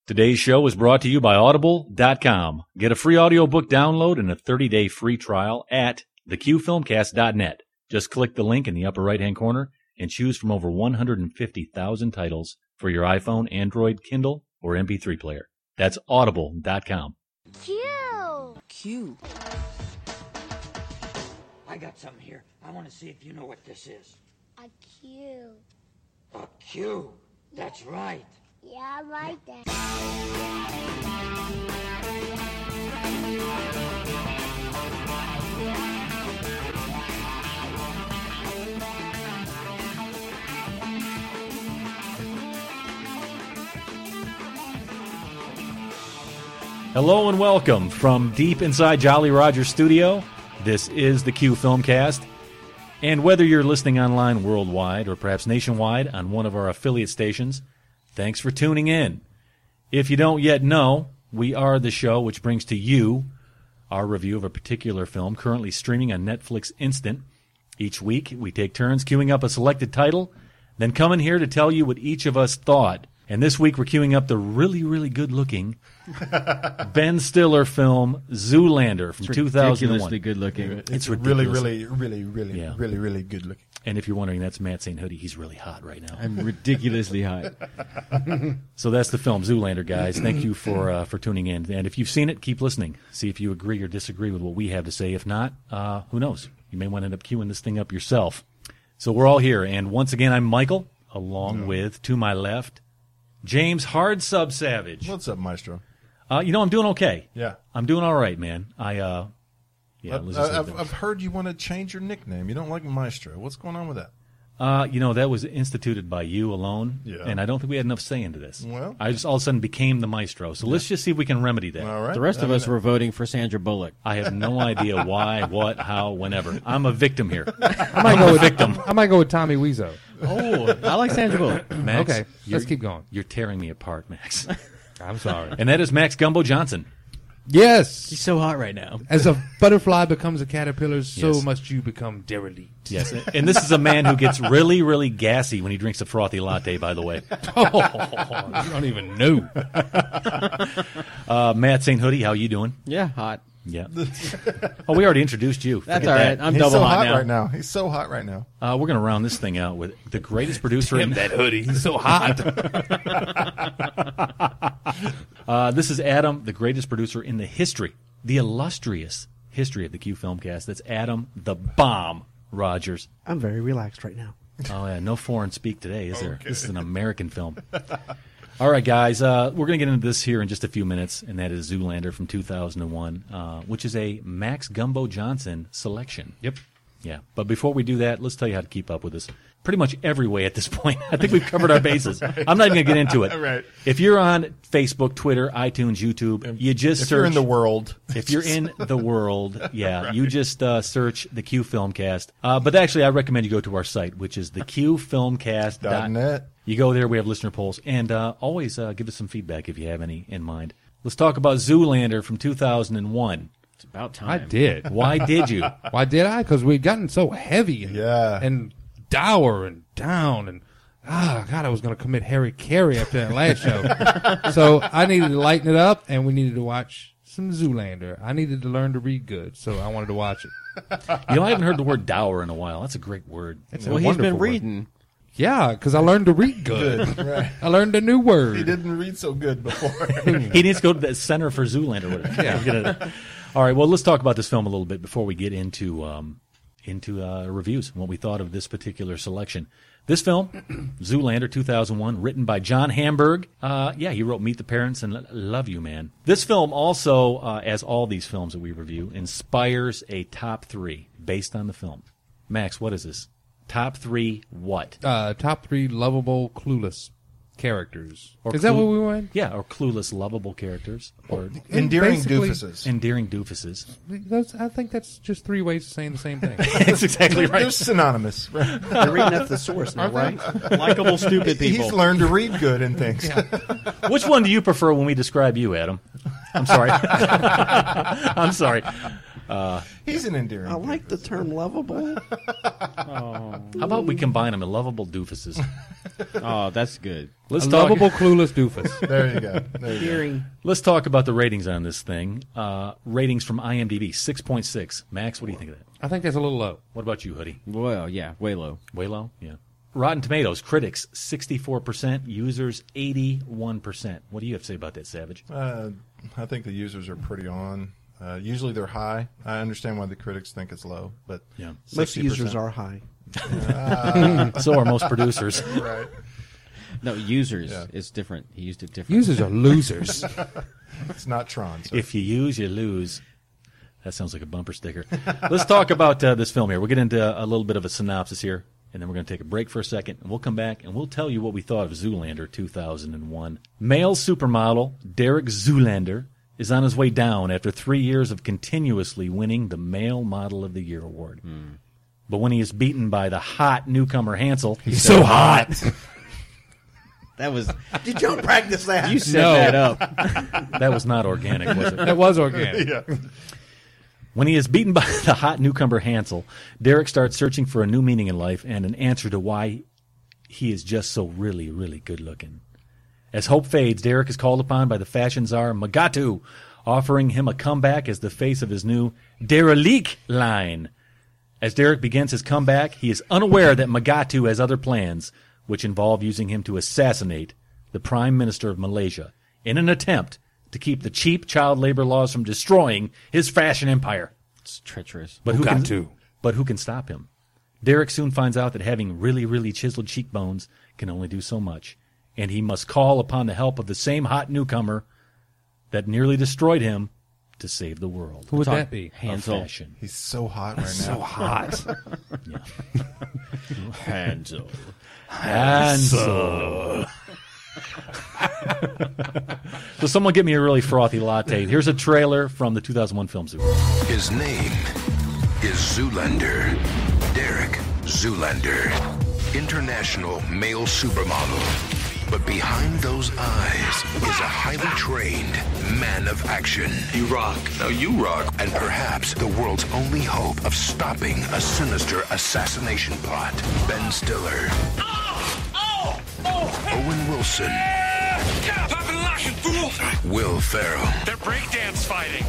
Today's show is brought to you by Audible.com. Get a free audiobook download and a 30-day free trial at theqfilmcast.net. Just click the link in the upper right-hand corner and choose from over 150,000 titles for your iPhone, Android, Kindle, or MP3 player. That's Audible.com. Q. I got something here. I want to see if you know what this is. A Q. A Q. That's right. Yeah, I like that. Hello and welcome from deep inside Jolly Roger Studio. This is the Q Filmcast. And whether you're listening online worldwide or perhaps nationwide on one of our affiliate stations, thanks for tuning in. If you don't yet know, we are the show which brings to you our review of a particular film currently streaming on Netflix Instant. Each week, we take turns queuing up a selected title, then come in here to tell you what each of us thought. And this week, we're queuing up the really, really good-looking Ben Stiller film Zoolander from 2001. Ridiculously good-looking. It's really good looking. And if you're wondering, that's Matt St. Hoodie. He's really hot right now. I'm ridiculously hot. So that's the film, Zoolander, guys. Thank you for tuning in. And if you've seen it, keep listening. See if you agree or disagree with what we have to say. If not, who knows? You may want to end up queuing this thing up yourself. So we're all here. And once again, I'm Michael, along with, to my left, James Hard Sub Savage. What's up, Maestro? I'm doing okay. Yeah. I'm doing all right, man. I've heard you want to change your nickname. You don't like Maestro. What's going on with that? That was instituted by you alone, Yeah. and I don't think we had enough say into this. Well. I just all of a sudden became the maestro. So let's just see if we can remedy that. All right. The rest of us were voting for Sandra Bullock. I have no idea why, what, how, whenever. I'm a victim here. I might go with victim. I might go with Tommy Wiseau. Oh, I like Sandra Bullock. Max, Okay, let's keep going. You're tearing me apart, Max. I'm sorry. And that is Max Gumbo Johnson. Yes. He's so hot right now. As a butterfly becomes a caterpillar, so Yes. must you become derelict. Yes, and this is a man who gets really, really gassy when he drinks a frothy latte, by the way. Oh, you don't even know. Matt St. Hoodie, how you doing? Yeah, hot. Yeah. Oh, we already introduced you. That's Forget all right. that. I'm He's double so hot hot right now. He's so hot right now. We're going to round this thing out with the greatest producer in that hoodie. He's so hot. This is Adam, the greatest producer in the history, the illustrious history of the Q Filmcast. That's Adam the Bomb Rogers. I'm very relaxed right now. Oh, yeah, no foreign speak today, is there? Okay. This is an American film. All right, guys, we're going to get into this here in just a few minutes, and that is Zoolander from 2001, which is a Max Gumbo Johnson selection. Yep. Yeah, but before we do that, let's tell you how to keep up with us. Pretty much every way at this point. I think we've covered our bases. I'm not even going to get into it. Right. If you're on Facebook, Twitter, iTunes, YouTube, you just If search. you're in the world. If you're in the world, yeah, right. You just search the Q Filmcast. But actually, I recommend you go to our site, which is theqfilmcast.net. You go there, we have listener polls, and always give us some feedback if you have any in mind. Let's talk about Zoolander from 2001. It's about time. I did. Why did you? Why did I? Because we'd gotten so heavy and dour and down and God, I was going to commit Harry Carey after that last show. So I needed to lighten it up, and we needed to watch some Zoolander. I needed to learn to read good, so I wanted to watch it. I haven't heard the word dour in a while. That's a great word. It's Well, a he's wonderful been word. reading. Yeah, because I learned to read good. Right. I learned a new word. He didn't read so good before. He needs to go to the Center for Zoolander. Yeah. All right, well, let's talk about this film a little bit before we get into reviews and what we thought of this particular selection. This film, Zoolander 2001, written by John Hamburg. He wrote Meet the Parents and Love You, Man. This film also, as all these films that we review, inspires a top three based on the film. Max, what is this? Top three what? Top three lovable, clueless characters. Is that what we went? Yeah, or clueless, lovable characters. Or Endearing basically- doofuses. endearing doofuses. I think that's just three ways of saying the same thing. That's exactly They're right. synonymous. You're reading up the source now, right? Likable, stupid people. He's learned to read good and things. Which one do you prefer when we describe you, Adam? I'm sorry. I'm sorry. He's an endearing. I like the term lovable. How about we combine them in lovable doofuses? Oh, that's good. Let's A talk. lovable, clueless doofus. There you go. There you go. Hearing. Let's talk about the ratings on this thing. Ratings from IMDb 6.6. Max, what do you think of that? I think that's a little low. What about you, Hoodie? Well, yeah, way low. Way low? Yeah. Rotten Tomatoes, critics 64%, users 81%. What do you have to say about that, Savage? I think the users are pretty on. Usually they're high. I understand why the critics think it's low, but Yeah. Most 60%. users are high. So are most producers. Right. No, users Yeah. is different. He used it different. Users are losers. It's not Tron. So. If you use, you lose. That sounds like a bumper sticker. Let's talk about this film here. We'll get into a little bit of a synopsis here, and then we're going to take a break for a second, and we'll come back, and we'll tell you what we thought of Zoolander 2001. Male supermodel Derek Zoolander is on his way down after 3 years of continuously winning the Male Model of the Year award. But when he is beaten by the hot newcomer Hansel, He's so hot. That was Did you practice that? you set No. that up. that was not organic, was it? That was organic. Yeah. When he is beaten by the hot newcomer Hansel, Derek starts searching for a new meaning in life and an answer to why he is just so really, really good looking. As hope fades, Derek is called upon by the fashion czar Magatu, offering him a comeback as the face of his new Derelique line. As Derek begins his comeback, he is unaware that Magatu has other plans, which involve using him to assassinate the Prime Minister of Malaysia in an attempt to keep the cheap child labor laws from destroying his fashion empire. It's treacherous. But Magatu. who can stop him? Derek soon finds out that having really, really chiseled cheekbones can only do so much, and he must call upon the help of the same hot newcomer that nearly destroyed him to save the world. Who would that be? Of Hansel. fashion. He's so hot right now. So hot. Hansel. Hansel. So someone get me a really frothy latte. Here's a trailer from the 2001 film Zoo. His name is Zoolander. Derek Zoolander. International male supermodel. But behind those eyes is a highly trained man of action. You rock. Now you rock. And perhaps the world's only hope of stopping a sinister assassination plot. Ben Stiller. Owen Wilson. Pop and lock, you fool! Will Ferrell. They're breakdance fighting.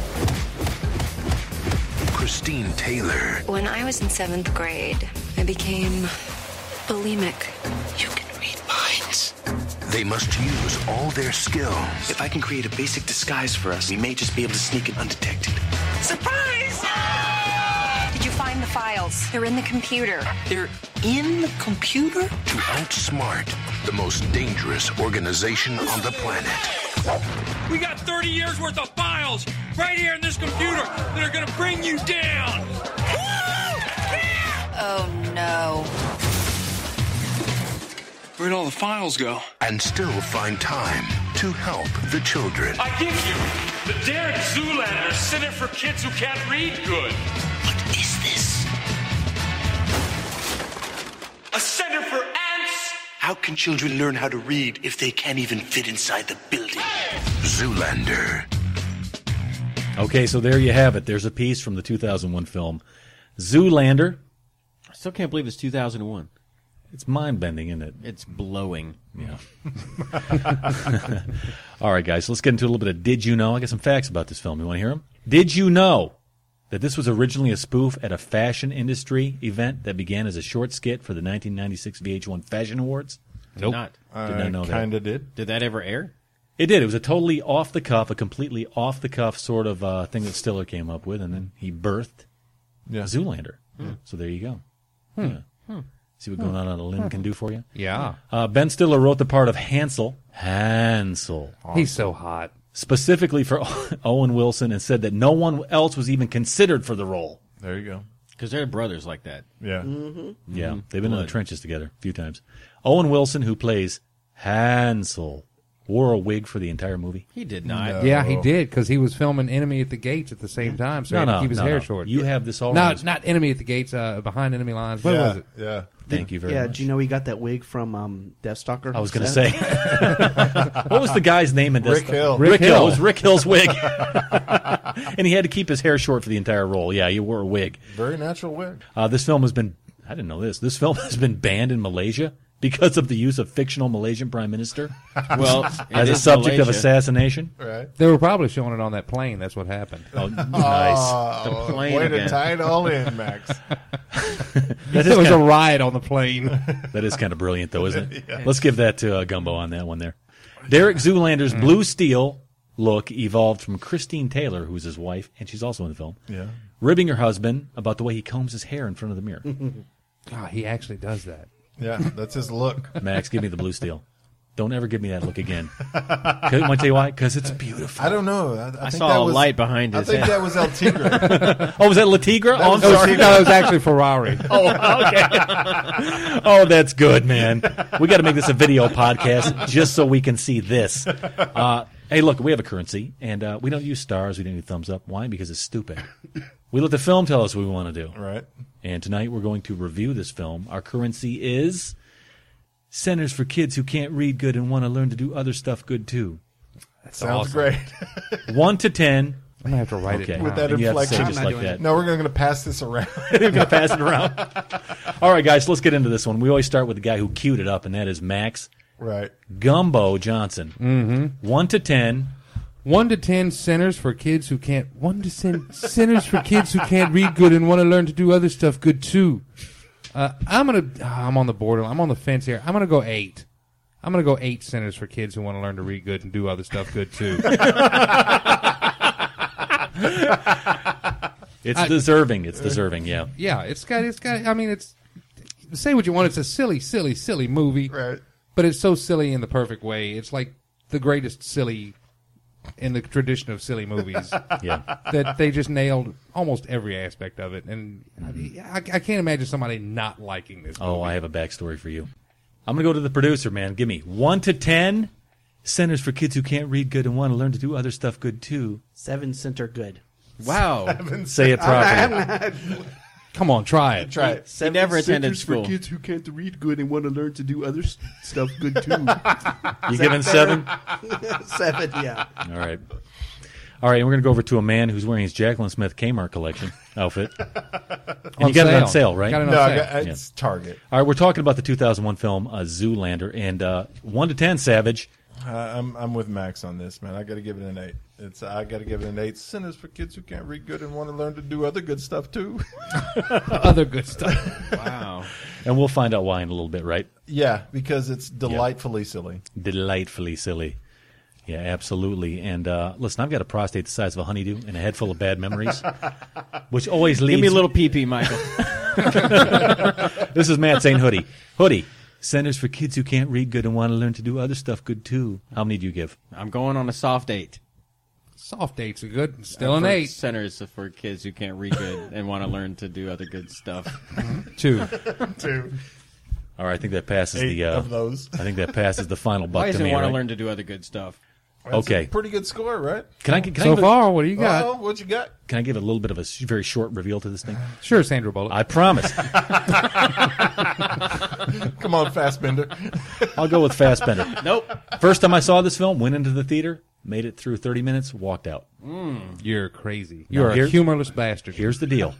Christine Taylor. When I was in 7th grade, I became bulimic. You can read minds. They must use all their skills. If I can create a basic disguise for us, we may just be able to sneak in undetected. Surprise! Did you find the files? They're in the computer. They're in the computer? To outsmart the most dangerous organization on the planet. We got 30 years worth of files right here in this computer that are gonna bring you down. Oh no. Where'd all the files go? And still find time to help the children. I give you the Derek Zoolander Center for Kids Who Can't Read Good. What is this? A center for ants? How can children learn how to read if they can't even fit inside the building? Zoolander. Okay, so there you have it. There's a piece from the 2001 film Zoolander. I still can't believe it's 2001. It's mind-bending, isn't it? It's blowing. Yeah. All right, guys, so let's get into a little bit of Did You Know? I got some facts about this film. You want to hear them? Did you know that this was originally a spoof at a fashion industry event that began as a short skit for the 1996 VH1 Fashion Awards? Nope. Not. Did not know that. Kind of did. Did that ever air? It did. It was a totally off-the-cuff, a completely off-the-cuff sort of thing that Stiller came up with, and then he birthed Zoolander. So there you go. Yeah. See what going on a limb can do for you? Yeah. Ben Stiller wrote the part of Hansel. Hansel. He's so hot. Specifically for Owen Wilson, and said that no one else was even considered for the role. There you go. Because they're brothers like that. Yeah. Yeah, they've been in the trenches together a few times. Owen Wilson, who plays Hansel, wore a wig for the entire movie? He did not. No. Yeah, he did, because he was filming Enemy at the Gates at the same time, so he had to keep his hair short. You have this all Not Enemy at the Gates, Behind Enemy Lines. What was it? Yeah. Thank you very Yeah, much. do you know he got that wig from Deathstalker? I was going to say. What was the guy's name in this? Rick Hill. Rick Hill. It was Rick Hill's wig. And he had to keep his hair short for the entire role. Yeah, he wore a wig. Very natural wig. This film has been, I didn't know this, this film has been banned in Malaysia because of the use of fictional Malaysian prime minister Well, as it a is subject of Malaysia. assassination. Right. They were probably showing it on that plane. That's what happened. Oh, nice. The plane way again. to tie it all in, Max. That There is was a kinda, riot on the plane. that is kind of brilliant, though, isn't it? Let's give that to Gumbo on that one there. Derek Zoolander's Blue Steel look evolved from Christine Taylor, who's his wife, and she's also in the film, Yeah. ribbing her husband about the way he combs his hair in front of the mirror. God, he actually does that. Yeah, that's his look. Max, give me the Blue Steel. Don't ever give me that look again. Want to tell you why? Because it's beautiful. I don't know. I think saw that a was, light behind his I think head. that was El Tigre. Oh, was that La Tigra? Oh, I'm was sorry. No, it was actually Ferrari. Oh, okay. Oh, that's good, man. We got to make this a video podcast just so we can see this. Hey, look, we have a currency, and we don't use stars. We don't use thumbs up. Why? Because it's stupid. We let the film tell us what we want to do. Right. And tonight we're going to review this film. Our currency is Centers for Kids Who Can't Read Good and Want to Learn to Do Other Stuff Good, too. Sounds great. 1 to 10. I'm going to have to write it Okay. down. With that And you have to say inflection. just like that. No, we're going to pass this around. We're going to pass it around. All right, guys, let's get into this one. We always start with the guy who queued it up, and that is Max Right. Gumbo Johnson. Mm-hmm. 1 to 10. 1 to 10 centers for kids who can't. 1 to 10 centers for kids who can't read good and want to learn to do other stuff good too. I'm on the border. I'm on the fence here. I'm gonna go 8. I'm gonna go 8 centers for kids who want to learn to read good and do other stuff good too. It's deserving. It's deserving, yeah. Yeah, it's got. I mean, it's say what you want. It's a silly movie, Right. but it's so silly in the perfect way. It's like the greatest silly in the tradition of silly movies. Yeah. That they just nailed almost every aspect of it, and I can't imagine somebody not liking this movie. Oh, I have a backstory for you. I'm going to go to the producer, man. Give me 1 to 10 centers for kids who can't read good and want to learn to do other stuff good, too. 7 center good. Wow. Say it properly. Come on, try it. Try it. He never attended centers school. for kids who can't read good and want to learn to do other stuff good too. You giving 7? 7, yeah. All right. All right, and we're going to go over to a man who's wearing his Jacqueline Smith Kmart collection outfit. And you got it on sale, right? Got it on No, sale. it's Target. All right, we're talking about the 2001 film Zoolander, and 1 to 10, Savage. I'm with Max on this, man. I got to give it an 8. I got to give it an 8. Centers for kids who can't read good and want to learn to do other good stuff too. Other good stuff. Wow. And we'll find out why in a little bit, right? Yeah, because it's delightfully silly. Delightfully silly. Yeah, absolutely. And listen, I've got a prostate the size of a honeydew and a head full of bad memories, which always leads... Give me a little pee-pee, Michael. This is Matt saying Hoodie. Hoodie, Centers for Kids Who Can't Read Good and Want to Learn to Do Other Stuff Good, too. How many do you give? I'm going on a soft 8. Soft dates are good. Still an For 8. Centers for kids who can't read good and want to learn to do other good stuff. 2. 2. All right, I think that passes 8 the... of those. I think that passes the final buck Why to doesn't me, he want right? to learn to do other good stuff? That's Okay. a pretty good score, right? Can I give So it- far, what do you got? Oh, what you got? Can I give a little bit of a very short reveal to this thing? Sure, Sandra Bullock. I promise. Come on, Fassbender. I'll go with Fassbender. Nope. First time I saw this film, went into the theater, made it through 30 minutes, walked out. You're crazy. Now, You're a here's- humorless bastard. Here's the deal.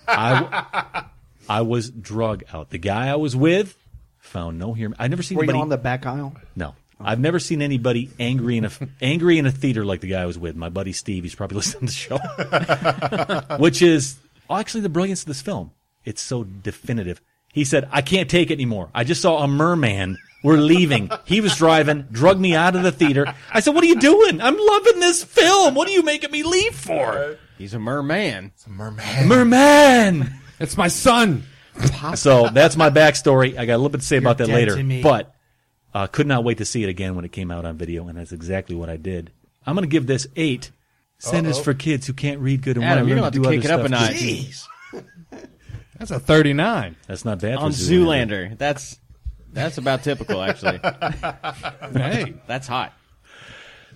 I was drug out. The guy I was with found no humor. I've never seen Were you anybody... on the back aisle? No. I've never seen anybody angry in a theater like the guy I was with. My buddy Steve, he's probably listening to the show. Which is actually the brilliance of this film. It's so definitive. He said, I can't take it anymore. I just saw a merman. We're leaving. He was driving, drugged me out of the theater. I said, what are you doing? I'm loving this film. What are you making me leave for? He's a merman. It's a merman. Merman! It's my son. So that's my backstory. I got a little bit to say about that dead later. to me. But could not wait to see it again when it came out on video, and that's exactly what I did. I'm going to give this 8 Centers for Kids Who Can't Read Good and Adam, Want you're to Learn to going Do to have Other to kick it up Stuff. a notch. Jeez. That's a 39. That's not bad On for Zoolander. Zoolander. That's about typical, actually. Hey. That's hot.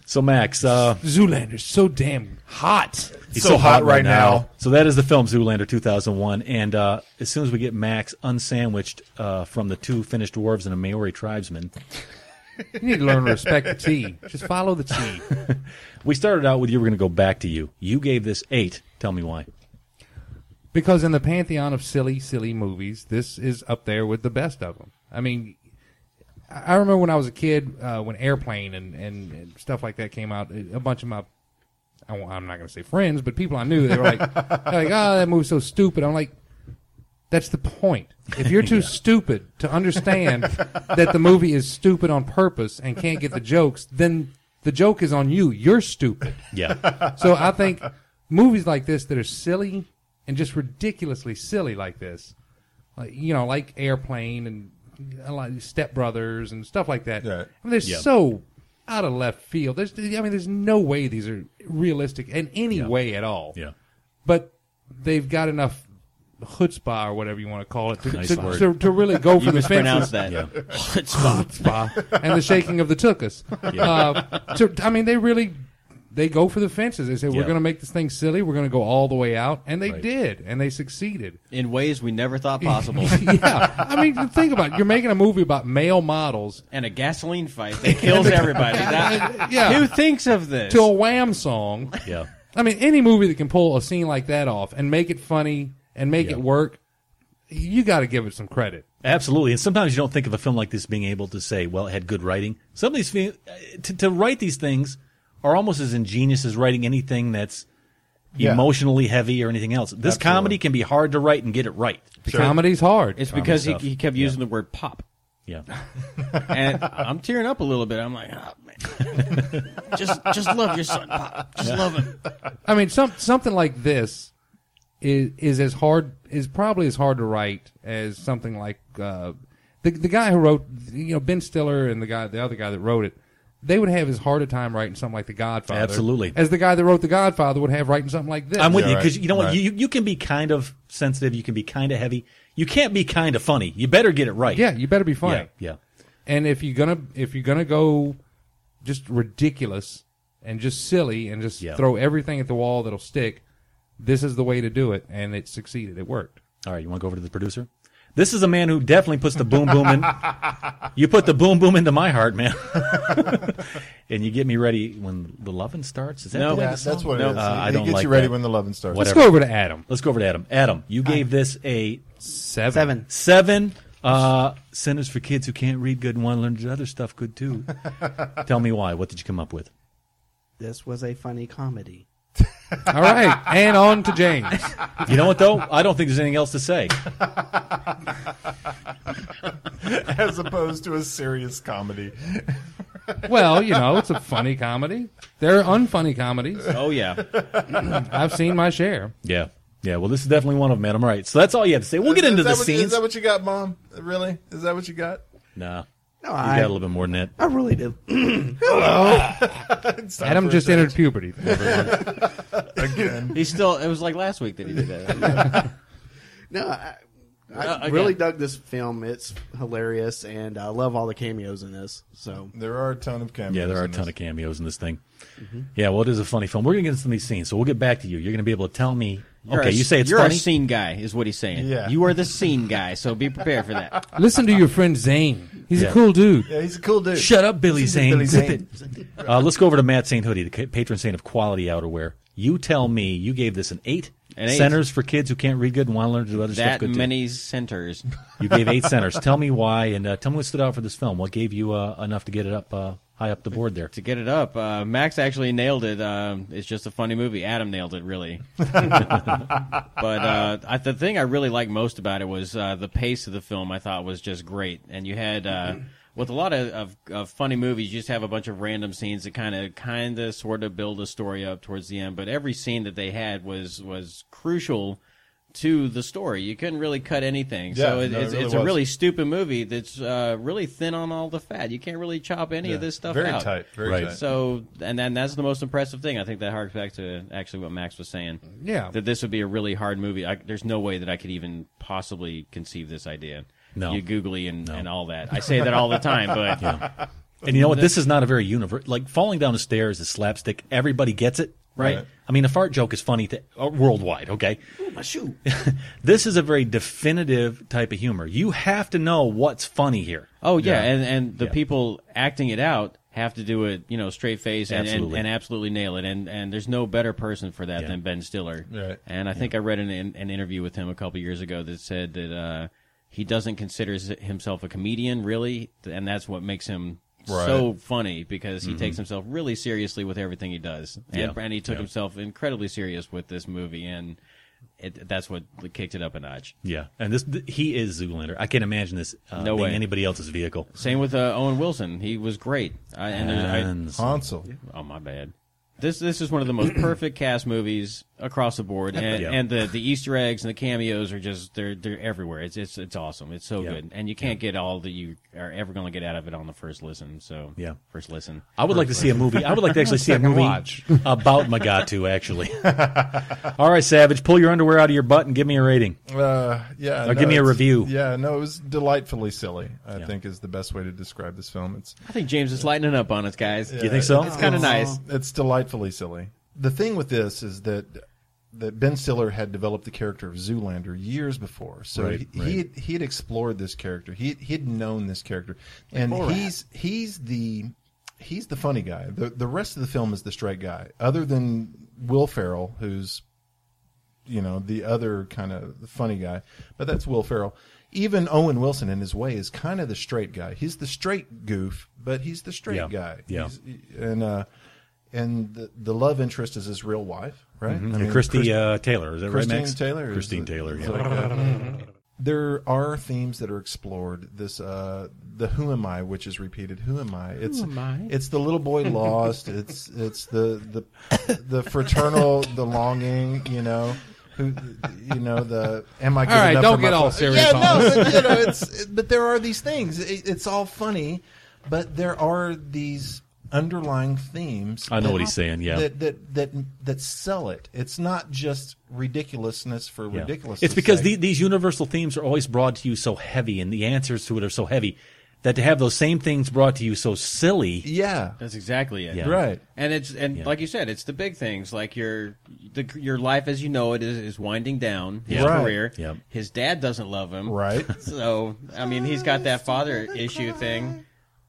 So, Max, Zoolander's so damn hot. He's so hot right now. So that is the film Zoolander 2001. And as soon as we get Max unsandwiched from the two finished dwarves and a Maori tribesman, you need to learn to respect the tea. Just follow the tea. We started out with you. We're going to go back to you. You gave this 8. Tell me why. Because in the pantheon of silly movies, this is up there with the best of them. I mean, I remember when I was a kid, when Airplane and stuff like that came out, a bunch of my, I'm not going to say friends, but people I knew, they were like, oh, that movie's so stupid. I'm like, that's the point. If you're too stupid to understand that the movie is stupid on purpose and can't get the jokes, then the joke is on you. You're stupid. Yeah. So I think movies like this that are silly and just ridiculously silly like this, like Airplane and like Step Brothers and stuff like that. Yeah. I mean, they're so out of left field. There's no way these are realistic in any way at all. Yeah. But they've got enough chutzpah or whatever you want to call it to really go for you the fences. Mispronounce that. Yeah. Chutzpah and the shaking of the tuchus. They go for the fences. They say, we're going to make this thing silly. We're going to go all the way out. And they did. And they succeeded. In ways we never thought possible. Yeah. I mean, think about it. You're making a movie about male models. And a gasoline fight that kills everybody. Who thinks of this? To a Wham song. Yeah. I mean, any movie that can pull a scene like that off and make it funny and make it work, you got to give it some credit. Absolutely. And sometimes you don't think of a film like this being able to say, well, it had good writing. Some of these, to write these things are almost as ingenious as writing anything that's emotionally heavy or anything else. This comedy can be hard to write and get it right. Comedy's hard. It's because he kept using the word pop. Yeah. And I'm tearing up a little bit. I'm like, oh, man. just love your son, Pop. Just love him. I mean, something like this is probably as hard to write as something like the guy who wrote, Ben Stiller and the other guy that wrote it. They would have as hard a time writing something like The Godfather. Absolutely. As the guy that wrote The Godfather would have writing something like this. I'm with you, because you know what? You can be kind of sensitive. You can be kind of heavy. You can't be kind of funny. You better get it right. Yeah, you better be funny. Yeah. And if you're gonna go just ridiculous and just silly and just throw everything at the wall that'll stick, this is the way to do it, and it succeeded. It worked. All right, you want to go over to the producer? This is a man who definitely puts the boom boom in. You put the boom boom into my heart, man. And you get me ready when the lovin' starts. Is that the way the song? That's what it is. I He don't gets like you ready that. when the lovin' starts. Whatever. Let's go over to Adam. Let's go over to Adam. Adam, you gave this a 7. 7. Centers for kids who can't read good and want to learn other stuff good too. Tell me why. What did you come up with? This was a funny comedy. All right, and on to James. You know what, though? I don't think there's anything else to say. As opposed to a serious comedy. Well, it's a funny comedy. There are unfunny comedies. Oh, yeah. I've seen my share. Yeah. Yeah, well, this is definitely one of them, Adam. All right, so that's all you have to say. We'll get into the scenes. Is that what you got, Mom? Really? Is that what you got? Nah. No, You got a little bit more than that. I really do. Hello. Adam just entered puberty. Again. It was like last week that he did that. No, I really dug this film. It's hilarious, and I love all the cameos in this. So there are a ton of cameos. Yeah, there are a ton of cameos in this thing. Mm-hmm. Yeah, well, it is a funny film. We're going to get into some of these scenes, so we'll get back to you. You're going to be able to tell me. You say it's you're funny? You're a scene guy, is what he's saying. Yeah. You are the scene guy, so be prepared for that. Listen to your friend Zane. He's a cool dude. Yeah, he's a cool dude. Shut up, Billy Zane. Billy Zane. Let's go over to Matt St. Hoodie, the patron saint of quality outerwear. You tell me you gave this an 8. Centers for kids who can't read good and want to learn to do other stuff good That too. many centers. You gave 8 centers. Tell me why, and tell me what stood out for this film. What gave you enough to get it up high up the board there? To get it up, Max actually nailed it. It's just a funny movie. Adam nailed it, really. But the thing I really liked most about it was the pace of the film. I thought was just great, and you had. With a lot of funny movies, you just have a bunch of random scenes that kind of sort of build a story up towards the end. But every scene that they had was crucial to the story. You couldn't really cut anything. Yeah, So it's a really stupid movie that's really thin on all the fat. You can't really chop any of this stuff out. Very tight. So, and then that's the most impressive thing. I think that harks back to actually what Max was saying. Yeah. That this would be a really hard movie. There's no way that I could even possibly conceive this idea. No. You googly and all that. I say that all the time, but And you know what? This is not a very like falling down the stairs is slapstick. Everybody gets it, right? I mean, a fart joke is funny worldwide, okay? Ooh, my shoe. This is a very definitive type of humor. You have to know what's funny here. Oh, yeah, and the people acting it out have to do it, straight face and absolutely nail it. And there's no better person for that than Ben Stiller. Right. And I think I read an interview with him a couple years ago that said that he doesn't consider himself a comedian, really, and that's what makes him so funny, because he takes himself really seriously with everything he does. And he took himself incredibly serious with this movie, and that's what kicked it up a notch. Yeah, and he is Zoolander. I can't imagine this no being way. Anybody else's vehicle. Same with Owen Wilson. He was great. Hansel. Oh, my bad. This is one of the most perfect cast movies across the board, and the Easter eggs and the cameos are just they're everywhere. It's awesome. It's so good, and you can't get all that you are ever going to get out of it on the first listen. So first listen. I would like to see a movie. I would like to actually see a movie about Magatu. Actually, all right, Savage, pull your underwear out of your butt and give me a rating. Or give me a review. Yeah, no, it was delightfully silly. I think is the best way to describe this film. I think James is lightening up on us, guys. You think so? It's kind of nice. It's delightfully silly. The thing with this is that Ben Stiller had developed the character of Zoolander years before, so he had explored this character. He'd known this character, and he's the funny guy. The rest of the film is the straight guy, other than Will Ferrell, who's the other kind of funny guy, but that's Will Ferrell. Even Owen Wilson, in his way, is kind of the straight guy. He's the straight goof, but he's the straight guy. Yeah. And the love interest is his real wife, right? Mm-hmm. I mean, Christy Taylor, is that right, Max? Christine Taylor. Yeah. There are themes that are explored. This the Who Am I, which is repeated. Who am I? It's the little boy lost. It's the fraternal, the longing. Who, the am I good all right, enough don't for get my all serious. but there are these things. It's all funny, but there are these underlying themes. I know what he's saying. Yeah, that sell it. It's not just ridiculousness for ridiculousness. It's because these universal themes are always brought to you so heavy, and the answers to it are so heavy that to have those same things brought to you so silly. Yeah, that's exactly it. Yeah. Right. And like you said, it's the big things, like your life as you know it is winding down. His career. Yep. His dad doesn't love him. Right. So I mean, he's got that father issue thing.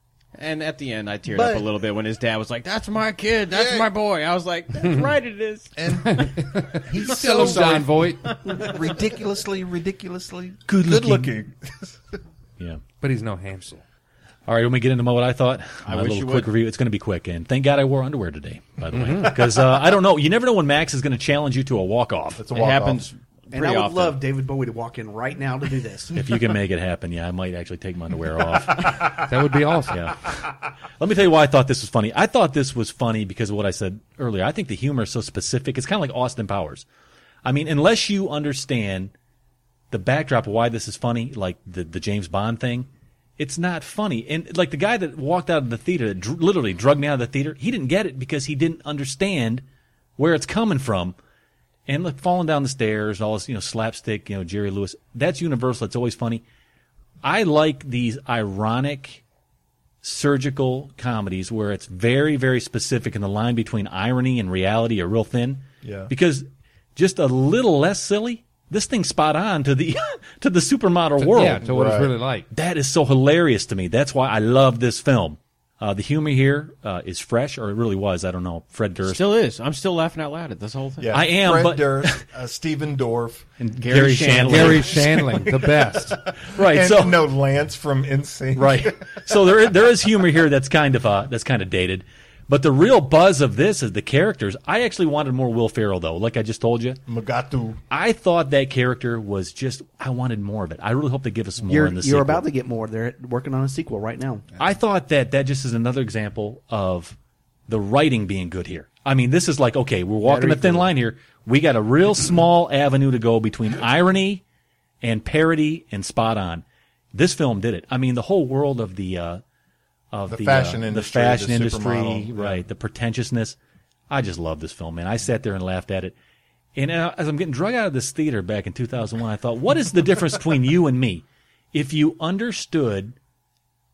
And at the end, I teared up a little bit when his dad was like, "That's my kid. That's my boy." I was like, "That's right, it is." And he's so John Voight, ridiculously good looking. Yeah, but he's no Hansel. All right, when we get into what I thought, I a wish little you quick would. review. It's going to be quick, and thank God I wore underwear today, by the way, because I don't know. You never know when Max is going to challenge you to a walk-off. It's a It walk-off. happens And pretty I would often. love David Bowie to walk in right now to do this. If you can make it happen, I might actually take my underwear off. That would be awesome. Yeah. Let me tell you why I thought this was funny. I thought this was funny because of what I said earlier. I think the humor is so specific. It's kind of like Austin Powers. I mean, unless you understand the backdrop of why this is funny, like the James Bond thing, it's not funny. And like the guy that walked out of the theater, that literally drugged me out of the theater, he didn't get it because he didn't understand where it's coming from. And like falling down the stairs, all this, slapstick, Jerry Lewis. That's universal. It's always funny. I like these ironic, surgical comedies where it's very, very specific and the line between irony and reality are real thin. Yeah. Because just a little less silly, this thing's spot on to the to the supermodel world. Yeah, to what it's really like. That is so hilarious to me. That's why I love this film. The humor here is fresh, or it really was. I don't know. Fred Durst. Still is. I'm still laughing out loud at this whole thing. Yeah, I am, Fred but Durst, Stephen Dorff, and Gary Shandling. Gary Shandling, the best. Right. And so Lance from NSYNC. Right. So there is humor here that's kind of dated. But the real buzz of this is the characters. I actually wanted more Will Ferrell, though, like I just told you. Magatu. I thought that character was I wanted more of it. I really hope they give us more in the sequel. You're about to get more. They're working on a sequel right now. I thought that just is another example of the writing being good here. I mean, this is like, okay, we're walking a thin line here. We got a real small avenue to go between irony and parody and spot on. This film did it. I mean, the whole world of the fashion industry, supermodel, right? The pretentiousness. I just love this film, man. I sat there and laughed at it. And as I'm getting drug out of this theater back in 2001, I thought, what is the difference between you and me? If you understood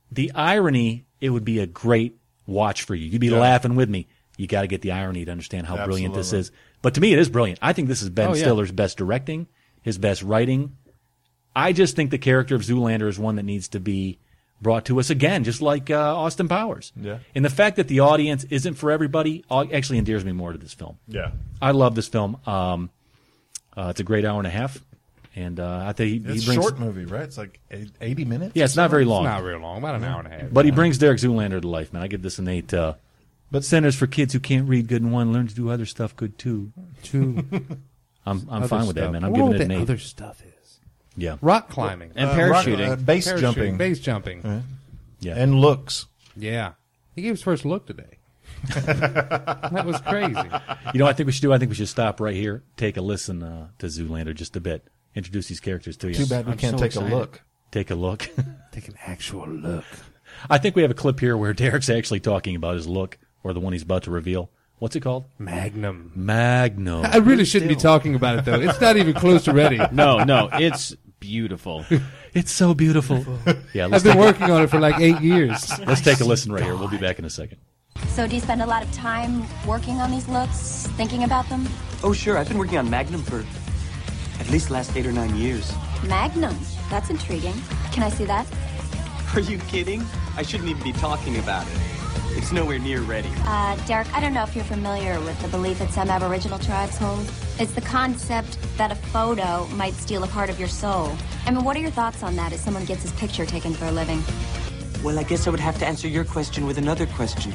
the irony, it would be a great watch for you. You'd be laughing with me. You got to get the irony to understand how brilliant this is. But to me, it is brilliant. I think this is Ben Stiller's best directing, his best writing. I just think the character of Zoolander is one that needs to be brought to us again, just like Austin Powers. Yeah. And the fact that the audience isn't for everybody actually endears me more to this film. Yeah. I love this film. It's a great hour and a half. And I think it's he brings... a short movie, right? It's like 80 minutes? Yeah, it's not very long. It's not very long, about an hour and a half. But he brings Derek Zoolander to life, man. I give this an 8. But Centers for Kids Who Can't Read Good and Want to Learn to Do Other Stuff Good, too. I'm fine with that, man. I'm giving it an 8. Other stuff is. Yeah. Rock climbing. And parachuting. Base jumping. Base jumping. Yeah. And looks. Yeah. He gave his first look today. That was crazy. You know what I think we should do? I think we should stop right here, take a listen to Zoolander just a bit, introduce these characters to you. Too bad we can't take a look. Take a look. Take an actual look. I think we have a clip here where Derek's actually talking about his look, or the one he's about to reveal. What's it called? Magnum. Magnum. I really shouldn't be talking about it, though. It's not even close to ready. No, it's beautiful. It's so beautiful. Yeah, I've been working on it for like 8 years. Let's take a listen right here. We'll be back in a second. So do you spend a lot of time working on these looks, thinking about them? Oh, sure. I've been working on Magnum for at least the last 8 or 9 years. Magnum? That's intriguing. Can I see that? Are you kidding? I shouldn't even be talking about it. It's nowhere near ready. Derek, I don't know if you're familiar with the belief that some Aboriginal tribes hold. It's the concept that a photo might steal a part of your soul. I mean, what are your thoughts on that as someone gets his picture taken for a living? Well, I guess I would have to answer your question with another question.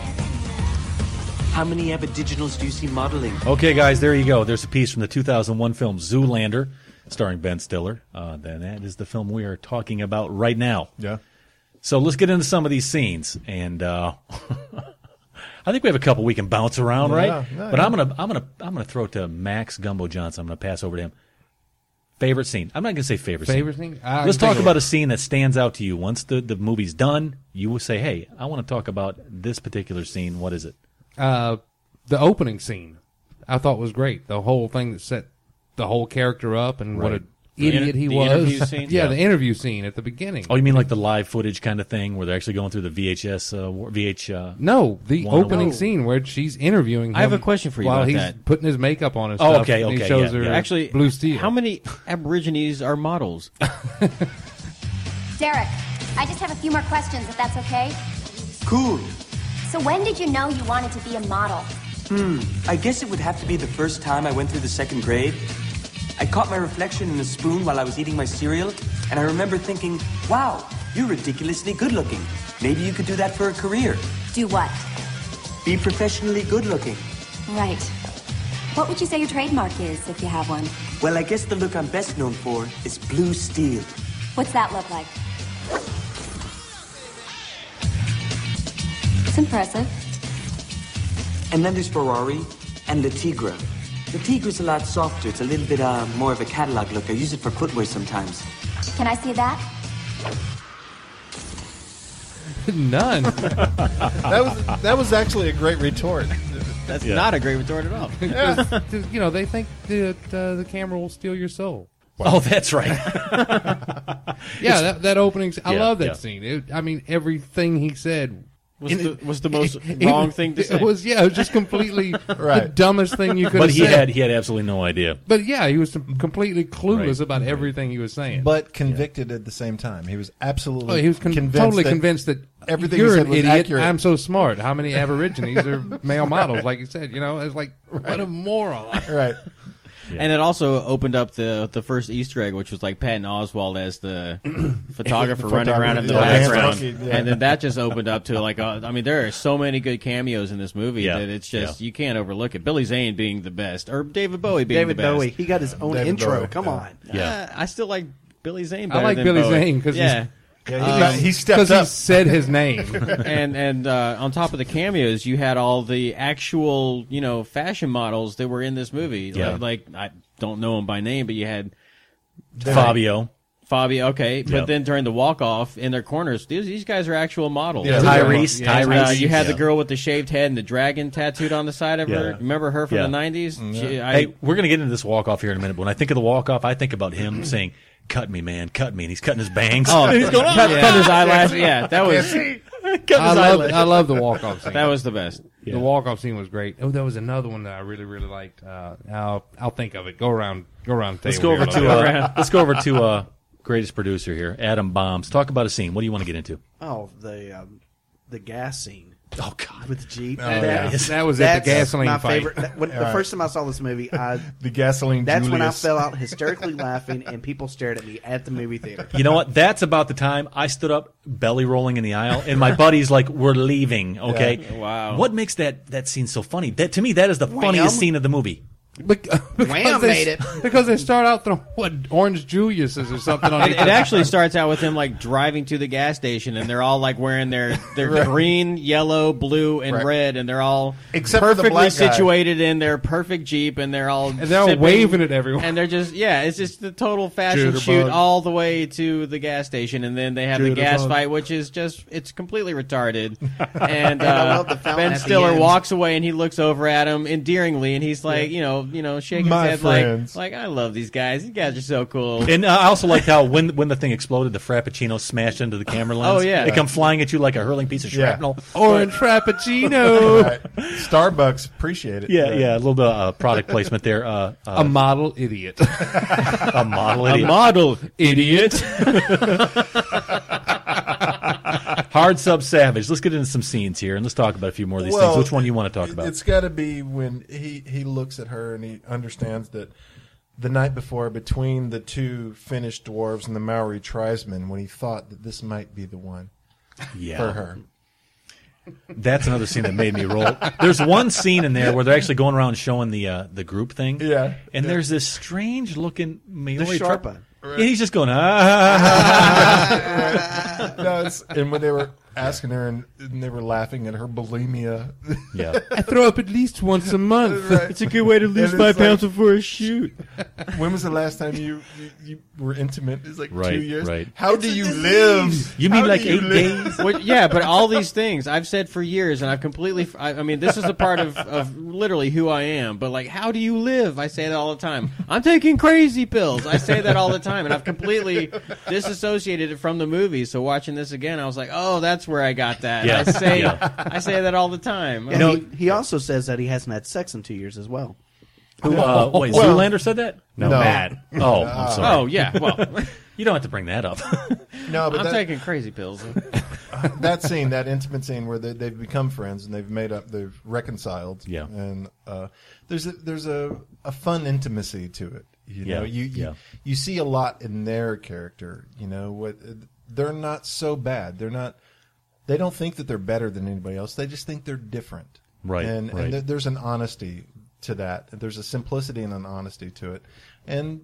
How many Aboriginals do you see modeling? Okay, guys, there you go. There's a piece from the 2001 film Zoolander, starring Ben Stiller. Then that is the film we are talking about right now. Yeah. So let's get into some of these scenes, and I think we have a couple we can bounce around, right? Yeah, but I'm gonna throw it to Max Gumbo Johnson. I'm gonna pass over to him. Favorite scene? I'm not gonna say favorite scene. Let's talk about a scene that stands out to you. Once the movie's done, you will say, "Hey, I want to talk about this particular scene. What is it?" The opening scene, I thought was great. The whole thing that set the whole character up and what an idiot he was. Interview scene? Yeah, the interview scene at the beginning. Oh, you mean like the live footage kind of thing where they're actually going through the VHS, No, the opening scene where she's interviewing him. I have a question for you while about he's that. putting his makeup on and Oh, stuff. okay, and he okay, shows yeah, her yeah. Actually, Blue Steel. how many Aborigines are models? Derek, I just have a few more questions, if that's okay. Cool. So when did you know you wanted to be a model? I guess it would have to be the first time I went through the 2nd grade. I caught my reflection in a spoon while I was eating my cereal, and I remember thinking, wow, you're ridiculously good looking. Maybe you could do that for a career. Do what? Be professionally good looking. Right. What would you say your trademark is, if you have one? Well, I guess the look I'm best known for is Blue Steel. What's that look like? It's impressive. And then there's Ferrari and the Tigra. The Tigra's a lot softer. It's a little bit more of a catalog look. I use it for footwear sometimes. Can I see that? None. That was actually a great retort. That's not a great retort at all. You know, they think that the camera will steal your soul. Oh, that's right. Yeah, that opening. I love that yeah. scene. I mean, everything he said was the most wrong thing to say. It was just completely the dumbest thing you could But have he said. had absolutely no idea. But yeah, he was completely clueless about everything he was saying. But convicted at the same time. He was absolutely he was convinced convinced that everything you're he said an was idiot. accurate. I'm so smart. How many Aborigines are male models? Like you said, you know, it's like what a moron. Right. Yeah. And it also opened up the first Easter egg, which was like Patton Oswalt as the photographer running around in the background, and then that just opened up to like I mean, there are so many good cameos in this movie that it's just you can't overlook it. Billy Zane being the best, or David Bowie being the best. David Bowie, he got his own intro. Come on, I still like Billy Zane. Better I like than Billy Bowie. Zane because he stepped up. He said his name. and on top of the cameos, you had all the actual, fashion models that were in this movie. Yeah. Like I don't know them by name, but you had Fabio Fabio, okay, but Yep. then during the walk-off in their corners, these guys are actual models. Yeah, Tyrese. You had the girl with the shaved head and the dragon tattooed on the side of her. Remember her from the 90s? Hey, we're going to get into this walk-off here in a minute, but when I think of the walk-off, I think about him saying, cut me, man, cut me, and he's cutting his bangs. Oh, he's going, cut his eyelashes. Yeah, that was... I love the walk-off scene. That was the best. The walk-off scene was great. Oh, there was another one that I really, really liked. I'll think of it. Go around the table. Let's go over to greatest producer here, Adam Bombs. Talk about a scene. What do you want to get into? Oh, the gas scene. Oh God, with the Jeep. That was at the gasoline my fight. favorite. The first time I saw this movie, the gasoline. That's Julius. when I fell out hysterically laughing, and people stared at me at the movie theater. You know what? That's about the time I stood up, belly rolling in the aisle, and my buddy's like, "We're leaving." Okay, yeah. Wow. What makes that scene so funny? That to me, that is the funniest scene of the movie. Wham made it because they start out throwing Orange Julius's or something on it. It actually starts out with him like driving to the gas station, and they're all like wearing their green, yellow, blue, and red, and they're all perfectly situated in their perfect Jeep, and they're all waving at everyone, and they're just it's just the total fashion shoot all the way to the gas station, and then they have the gas fight, which is it's completely retarded. And Ben Stiller walks away, and he looks over at him endearingly, and he's like, shaking his head like I love these guys. These guys are so cool. And I also liked how when the thing exploded, the Frappuccino smashed into the camera lens. Oh yeah, they come flying at you like a hurling piece of shrapnel. Orange Frappuccino. Right. Starbucks appreciate it. Yeah, a little bit of product placement there. A model idiot. A model idiot. A model idiot. Hard Sub Savage. Let's get into some scenes here, and let's talk about a few more of these things. Which one do you want to talk about? It's got to be when he looks at her and he understands that the night before, between the two Finnish dwarves and the Maori tribesmen, when he thought that this might be the one for her. That's another scene that made me roll. There's one scene in there where they're actually going around showing the group thing. Yeah. And there's this strange looking Maori Sharpa. Right. And he's just going, and when they were asking her and they were laughing at her bulimia. Yeah. I throw up at least once a month. Right. It's a good way to lose 5 pounds before a shoot. When was the last time you were intimate? It's like 2 years. Right. How do you live? You mean like 8 days? Well, yeah, but all these things I've said for years, and I've completely. I mean, this is a part of literally who I am. But like, how do you live? I say that all the time. I'm taking crazy pills. I say that all the time, and I've completely disassociated it from the movie. So watching this again, I was like, oh, that's where I got that. Yeah. I say that all the time. Yeah, he also says that he hasn't had sex in 2 years as well. Wait, Zoolander said that? No. Matt. Oh, I'm sorry. Oh, yeah. Well, you don't have to bring that up. No, but I'm taking crazy pills. That scene, that intimate scene where they've become friends and they've made up, they've reconciled. Yeah. And there's a fun intimacy to it. You know, you see a lot in their character. You know, they're not so bad. They don't think that they're better than anybody else. They just think they're different. Right. And there's an honesty to that. There's a simplicity and an honesty to it. And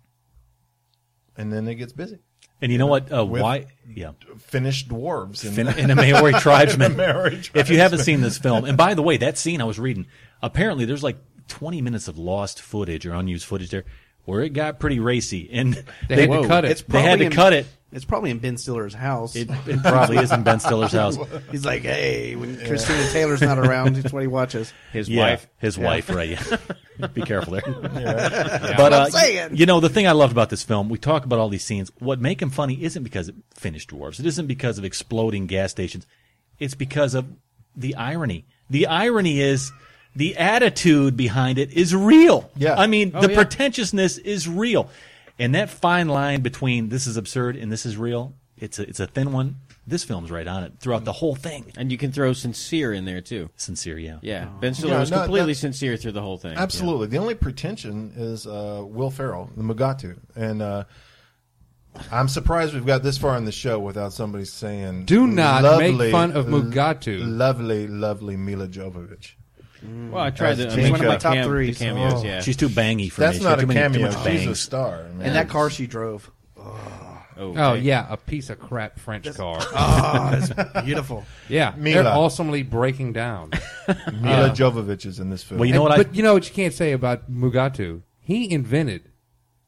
then it gets busy. And you know what? Why? Yeah. Finnish dwarves and a Maori tribesman. If you haven't seen this film, and by the way, that scene I was reading, apparently there's like 20 minutes of lost footage or unused footage there where it got pretty racy, and they had to cut it. They had to cut it. It's probably in Ben Stiller's house. It probably is in Ben Stiller's house. He's like, hey, when Christina Taylor's not around, it's what he watches. His wife, right? Yeah. Be careful there. Yeah. But I'm saying. You know, the thing I loved about this film, we talk about all these scenes. What make them funny isn't because of Finnish dwarves. It isn't because of exploding gas stations. It's because of the irony. The irony is the attitude behind it is real. Yeah. I mean, the pretentiousness is real. And that fine line between this is absurd and this is real, it's a thin one. This film's right on it throughout the whole thing. And you can throw sincere in there, too. Sincere, yeah. Yeah, Ben Stiller was completely sincere through the whole thing. Absolutely. Yeah. The only pretension is Will Ferrell, the Mugatu. And I'm surprised we've got this far in the show without somebody saying... Do not make fun of Mugatu. Lovely Mila Jovovich. Well, I tried to one of my top three cameos. Yeah, she's too bangy for That's me. That's not a cameo. Too She's a star. Man. And that car she drove. Oh yeah, a piece of crap French car. Oh, it's beautiful. Yeah, Mila. They're awesomely breaking down. Mila Jovovich is in this film. Well, you know but you know what you can't say about Mugatu? He invented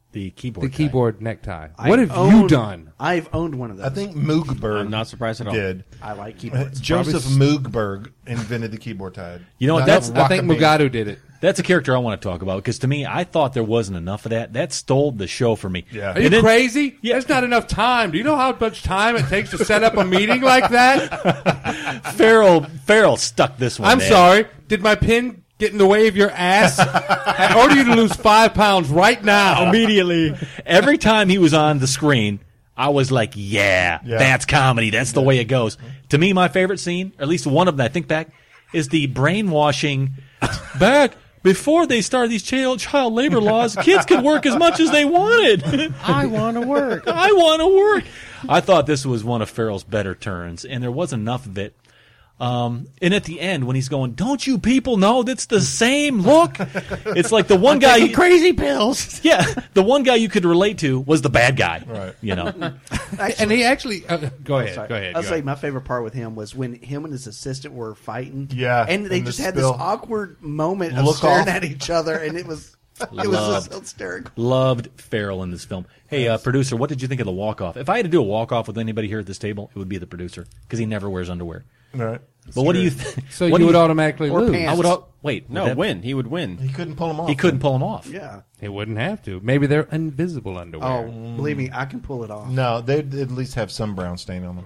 The keyboard. The keyboard necktie. What have you done? I've owned one of those. I think Moogberg. I'm not surprised at all. Did. I like keyboards. Joseph Moogberg invented the keyboard tie. You know what? I think Mugatu did it. That's a character I want to talk about because to me, I thought there wasn't enough of that. That stole the show for me. Yeah. Are you crazy? Yeah. There's not enough time. Do you know how much time it takes to set up a meeting like that? Farrell stuck this one. I'm sorry. Did my pin get in the way of your ass? I order you to lose 5 pounds right now. Immediately. Every time he was on the screen, I was like, yeah. That's comedy. That's the way it goes. To me, my favorite scene, or at least one of them I think back, is the brainwashing back. Before they started these child labor laws, kids could work as much as they wanted. I want to work. I want to work. I thought this was one of Farrell's better turns, and there wasn't enough of it. And at the end, when he's going, don't you people know that's the same look? It's like the one guy... crazy pills. Yeah, the one guy you could relate to was the bad guy. Right. You know? And he actually... go ahead. I'll say my favorite part with him was when him and his assistant were fighting. Yeah. And they just had this awkward moment of Look staring off. at each other, and it was just hysterical. Loved Farrell in this film. Hey, producer, what did you think of the walk-off? If I had to do a walk-off with anybody here at this table, it would be the producer, because he never wears underwear. Right. But what do you think? So you would automatically lose. pants. I would wait. No, win. He would win. He couldn't pull them off. He couldn't pull them off. Yeah. He wouldn't have to. Maybe they're invisible underwear. Oh, believe me, I can pull it off. No, they'd at least have some brown stain on them.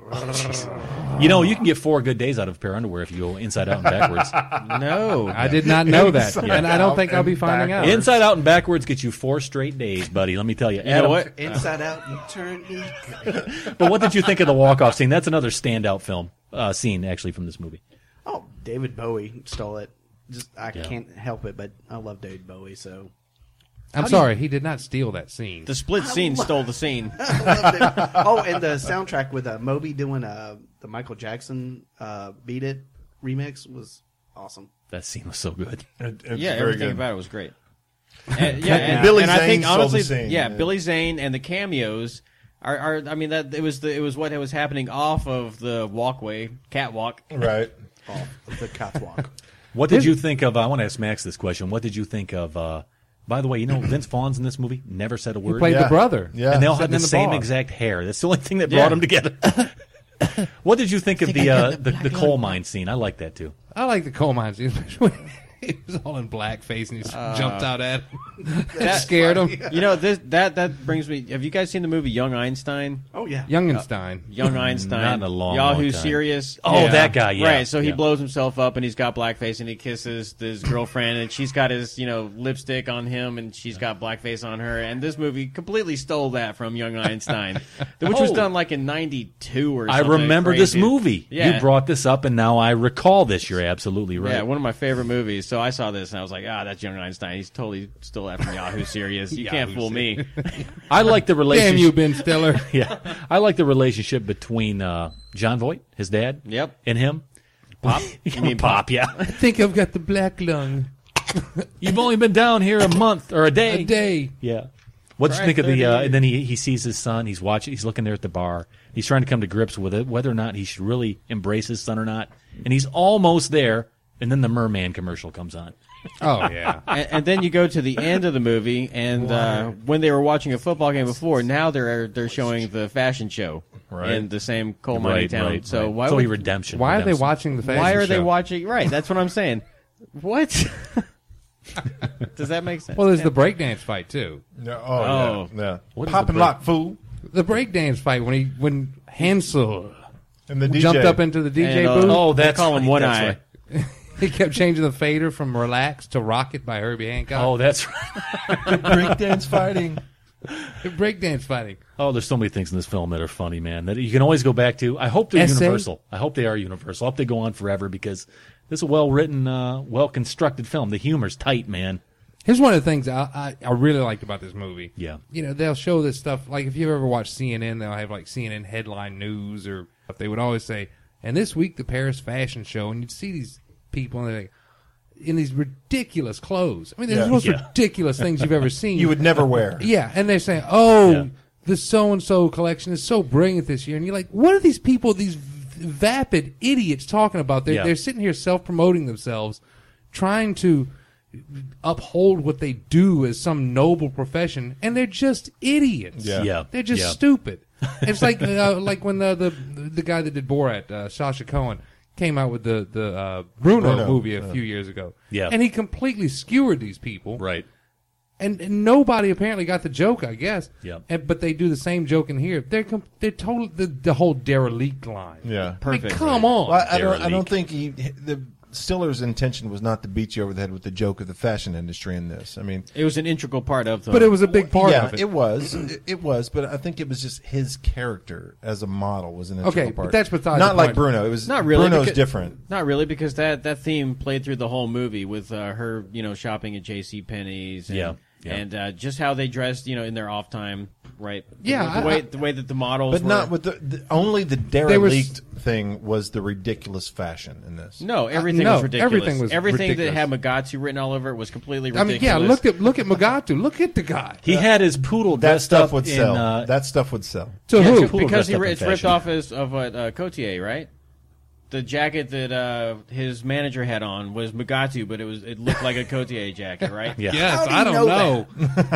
You know, you can get 4 good days out of a pair of underwear if you go inside out and backwards. No. I did not know that. And I don't think I'll be finding out. Inside out and backwards get you 4 straight days, buddy. Let me tell you. You know what? Inside out, you turn in. But what did you think of the walk-off scene? That's another standout film scene, actually, from this movie. Oh, David Bowie stole it. I can't help it, but I love David Bowie, so... I'm sorry, he did not steal that scene. The split scene stole the scene. Oh, and the soundtrack with Moby doing the Michael Jackson Beat It remix was awesome. That scene was so good. Everything about it was great. And Billy and Zane I think stole the honestly, scene. Billy Zane and the cameos are. I mean, that it was what was happening off of the catwalk. Right. Off the catwalk. What did you think of? I want to ask Max this question. What did you think of? By the way, you know Vince Vaughn's in this movie. Never said a word. He played the brother. Yeah. And they all had the in the same bar. exact hair. That's the only thing that brought them together. What did you think of the coal mine scene? I like that too. I like the coal mine scene, especially when he was all in blackface and he jumped out at him. That scared him. You know, that brings me. Have you guys seen the movie Young Einstein? Oh yeah, Youngenstein. Young Einstein. Not in a long Yahoo time. Serious. Oh, that guy. Yeah. Right. So he blows himself up and he's got blackface and he kisses his girlfriend and she's got his lipstick on him and she's got blackface on her. And this movie completely stole that from Young Einstein, which was done like in '92 or I something. remember this crazy. movie. Yeah. You brought this up, and now I recall this. You're absolutely right. Yeah, one of my favorite movies. So I saw this and I was like, that's Young Einstein. He's totally stole that from Yahoo Serious. You can't fool me. I like the relationship. Damn you, Ben Stiller. Yeah, I like the relationship between John Voight, his dad, and him. Pop? You mean Pop? Yeah. I think I've got the black lung. You've only been down here a month or a day. A day. Yeah. What did you think of the? And then he sees his son. He's watching. He's looking there at the bar. He's trying to come to grips with it, whether or not he should really embrace his son or not. And he's almost there. And then the Merman commercial comes on. Oh yeah. And then you go to the end of the movie, and when they were watching a football game before, now they're showing the fashion show in the same coal mining town. Right, so right. why So would, redemption? Why are they watching the fashion show? Why are they watching? Right, that's what I'm saying. What? Does that make sense? Well, there's the breakdance fight too. Yeah, What is Pop the and lock, fool. The breakdance fight when Hansel And the DJ. jumped up into the DJ And, booth. Oh, they that's call him right, One that's Eye. right. He kept changing the fader from Relax to Rocket by Herbie Hancock. Oh, that's right. Breakdance fighting. Breakdance fighting. Oh, there's so many things in this film that are funny, man, that you can always go back to. I hope they're Essay? universal. I hope they are universal. I hope they go on forever because this is a well-written, well-constructed film. The humor's tight, man. Here's one of the things I really liked about this movie. Yeah. You know, they'll show this stuff, like if you've ever watched CNN, they'll have like CNN headline news, or they would always say, and this week the Paris fashion show, and you'd see these people and they're like, in these ridiculous clothes. I mean, they're the most ridiculous things you've ever seen. You would never wear. Yeah, and they're saying, the so-and-so collection is so brilliant this year. And you're like, what are these people, these vapid idiots talking about? They're sitting here self-promoting themselves, trying to uphold what they do as some noble profession, and they're just idiots. Yeah. They're just stupid. It's like when the guy that did Borat, Sacha Cohen, came out with the Bruno movie a few years ago. Yeah. And he completely skewered these people. Right. And nobody apparently got the joke, I guess. Yeah. But they do the same joke in here. They're total the whole derelict line. Yeah. Perfect. I mean, come on. Well, I don't think Stiller's intention was not to beat you over the head with the joke of the fashion industry in this. I mean, it was an integral part of the. But it was a big part of it. It was. It was. But I think it was just his character as a model was an integral part. But that's besides not the like point. Bruno. It was not really. Bruno's different. Not really, because that theme played through the whole movie with her, shopping at J.C. Penney's. And just how they dressed, in their off time, right? Yeah, the way that the models. But not with only the derelict thing was the ridiculous fashion in this. No, everything was ridiculous. Everything that had Mugatu written all over it was completely ridiculous. I mean, look at Mugatu. Look at the guy. He had his poodle that dressed stuff up would in, sell. That stuff would sell. To who? Because it's ripped off of what Cotier, right? The jacket that his manager had on was Mugatu, but it looked like a Cotier jacket, right? Yeah. Yes, I don't know.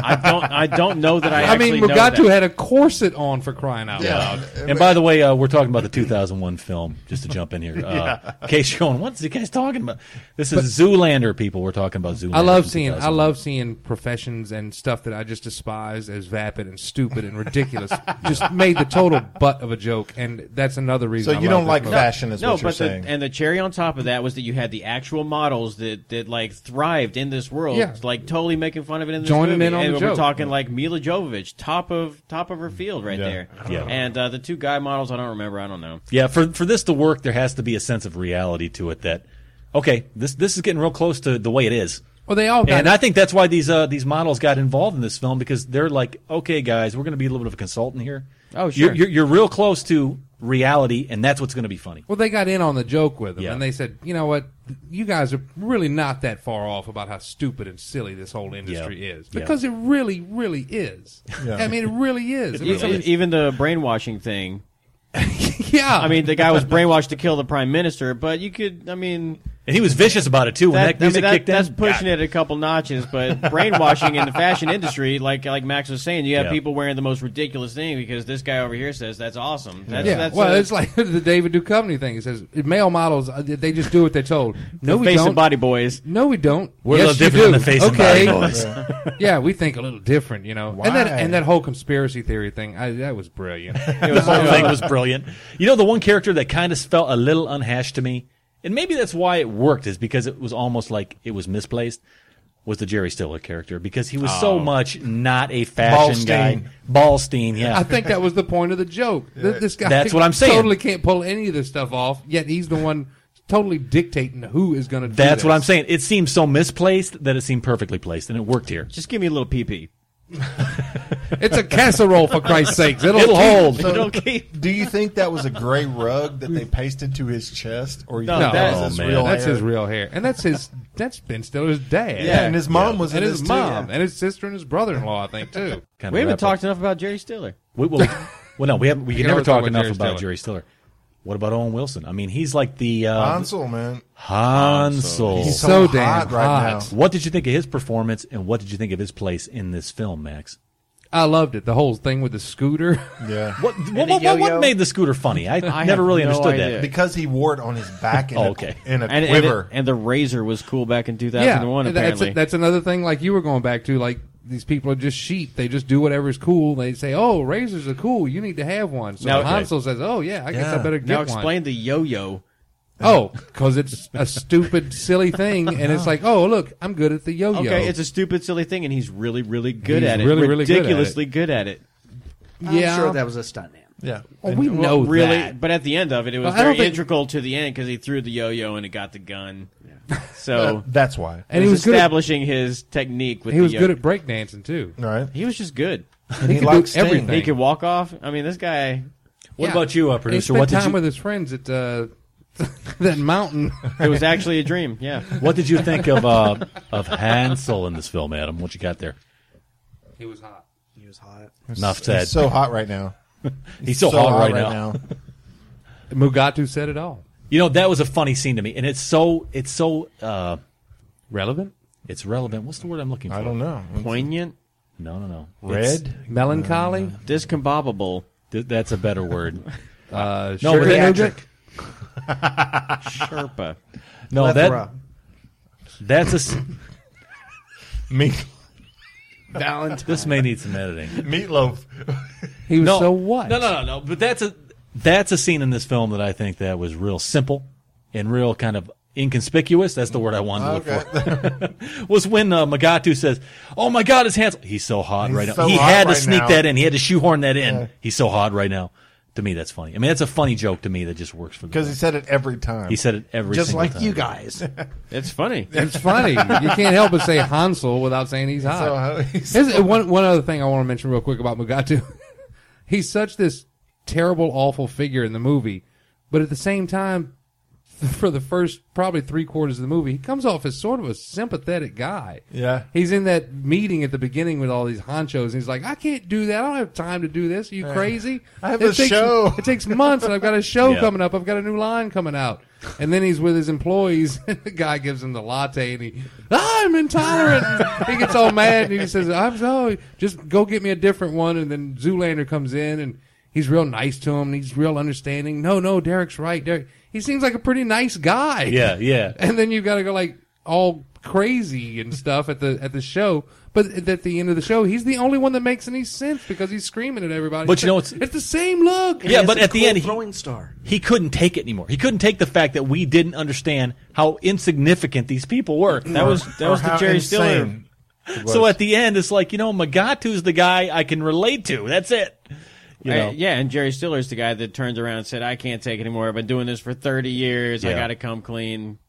I don't know that I actually mean, know Mugatu that. had a corset on, for crying out loud. And by the way, we're talking about the 2001 film, just to jump in here. In case you're going, what's the guy's talking about? This is Zoolander, people. We're talking about Zoolander. I love seeing professions and stuff that I just despise as vapid and stupid and ridiculous. Just made the total butt of a joke, and that's another reason. So you don't like fashion, is what you're saying. And the cherry on top of that was that you had the actual models that like thrived in this world, like totally making fun of it in this Joining movie. in on and the we're joke. talking like Mila Jovovich, top of her field right there. Yeah. And the two guy models, I don't remember. I don't know. Yeah, for this to work, there has to be a sense of reality to it that, okay, this is getting real close to the way it is. Well, they all got and I think that's why these models got involved in this film, because they're like, okay, guys, we're going to be a little bit of a consultant here. Oh, sure. You're real close to reality, and that's what's going to be funny. Well, they got in on the joke with them, Yeah. and they said, you know what, you guys are really not that far off about how stupid and silly this whole industry is. Because it really, really is. Yeah. I mean, it really is. Even the brainwashing thing. Yeah. I mean, the guy was brainwashed to kill the prime minister, but you could, I mean... And he was vicious about it, too, when that music kicked in. That's pushing it a couple notches, but brainwashing in the fashion industry, like Max was saying, you have people wearing the most ridiculous thing because this guy over here says that's awesome. It's like the David Duchovny thing. He says, male models, they just do what they're told. No, we face don't. and body boys. No, we don't. We're a yes, little different than the face okay. and body boys. Yeah, we think a little different, Why? And that whole conspiracy theory thing, that was brilliant. The whole thing was brilliant. The one character that kind of felt a little unhashed to me, and maybe that's why it worked, is because it was almost like it was misplaced, was the Jerry Stiller character, because he was so much not a fashion guy. Ballstein, yeah. I think that was the point of the joke. This guy That's what I'm saying. Totally can't pull any of this stuff off, yet he's the one totally dictating who is going to do That's this. what I'm saying. It seemed so misplaced that it seemed perfectly placed, and it worked here. Just give me a little pee-pee. It's a casserole, for Christ's sakes. It'll hold. So, do you think that was a gray rug that they pasted to his chest, or No, that's his real that's hair? his real hair, and that's Ben Stiller's dad. Yeah, and his mom was in and his this mom, too. and his sister and his brother-in-law, I think too. We haven't talked enough about Jerry Stiller. Well, no, we haven't. We can never talk enough about Jerry Jerry Stiller. What about Owen Wilson? I mean, he's like the Hansel, man. Hansel. He's so hot damn right hot. now. What did you think of his performance, and what did you think of his place in this film, Max? I loved it. The whole thing with the scooter. Yeah. What made the scooter funny? I never really no understood idea. that. Because he wore it on his back in Oh, okay. in a quiver. And the razor was cool back in 2001, apparently. That's another thing like you were going back to, like these people are just sheep. They just do whatever's cool. They say, oh, razors are cool. You need to have one. So Now- Hansel says, oh, yeah, I guess I better get Now one. explain the yo-yo. Oh, because it's a stupid, silly thing, and it's like, oh, look, I'm good at the yo-yo. Okay, it's a stupid, silly thing, and he's really, really good He's at it. really, really good at it. Ridiculously good at it. I'm sure that was a stuntman. Yeah. Well, we know really, that. but at the end of it, it was Well, I don't very think- integral to the end because he threw the yo-yo and it got the gun. So That's why. and he was establishing his technique with He was the good at breakdancing, too. All right. He was just good. And he could likes do everything. He could walk off. I mean, this guy. What about you, producer? He spent What did time you? with his friends at that mountain. It was actually a dream. Yeah. What did you think of Hansel in this film, Adam? What you got there? He was hot. He was hot. Enough said. He's so hot right now. He's so hot right now. Mugatu said it all. That was a funny scene to me, and it's so Relevant? It's relevant. What's the word I'm looking for? I don't know. Poignant? No. Red? Melancholy? Discombobable. That's a better word. Sherpa. Sherpa. No, that's a... Meat. Valentine. This may need some editing. Meatloaf. He was so what? No. But that's a scene in this film that I think that was real simple and real kind of inconspicuous. That's the word I wanted to look for. Was when Magatu says, "Oh my God, his hands! He's so hot right now." He had to sneak that in. He had to shoehorn that in. Yeah. He's so hot right now. To me, that's funny. I mean, that's a funny joke to me that just works for the because he said it every time. He said it every just single like time. you guys. It's funny. It's funny. You can't help but say Hansel without saying he's hot. One other thing I want to mention real quick about Magatu. He's such this terrible, awful figure in the movie, but at the same time, for the first probably 3/4 of the movie, he comes off as sort of a sympathetic guy. Yeah. He's in that meeting at the beginning with all these honchos, and he's like, I can't do that. I don't have time to do this. Are you crazy? I have a show. It takes months, and I've got a show coming up. I've got a new line coming out. And then he's with his employees, and the guy gives him the latte, and I'm intolerant. And he gets all mad, and he says, I'm sorry, just go get me a different one. And then Zoolander comes in, and he's real nice to him, and he's real understanding. No, Derek's right. He seems like a pretty nice guy. Yeah. And then you've got to go like all crazy and stuff at the show. But at the end of the show, he's the only one that makes any sense because he's screaming at everybody. But it's the same look. Yeah, but at the end, throwing star. He couldn't take it anymore. He couldn't take the fact that we didn't understand how insignificant these people were. That was the Jerry Stiller. So at the end, it's like, Magatu's the guy I can relate to. That's it. Yeah, and Jerry Stiller's the guy that turned around and said, I can't take it anymore. I've been doing this for 30 years. I got to come clean.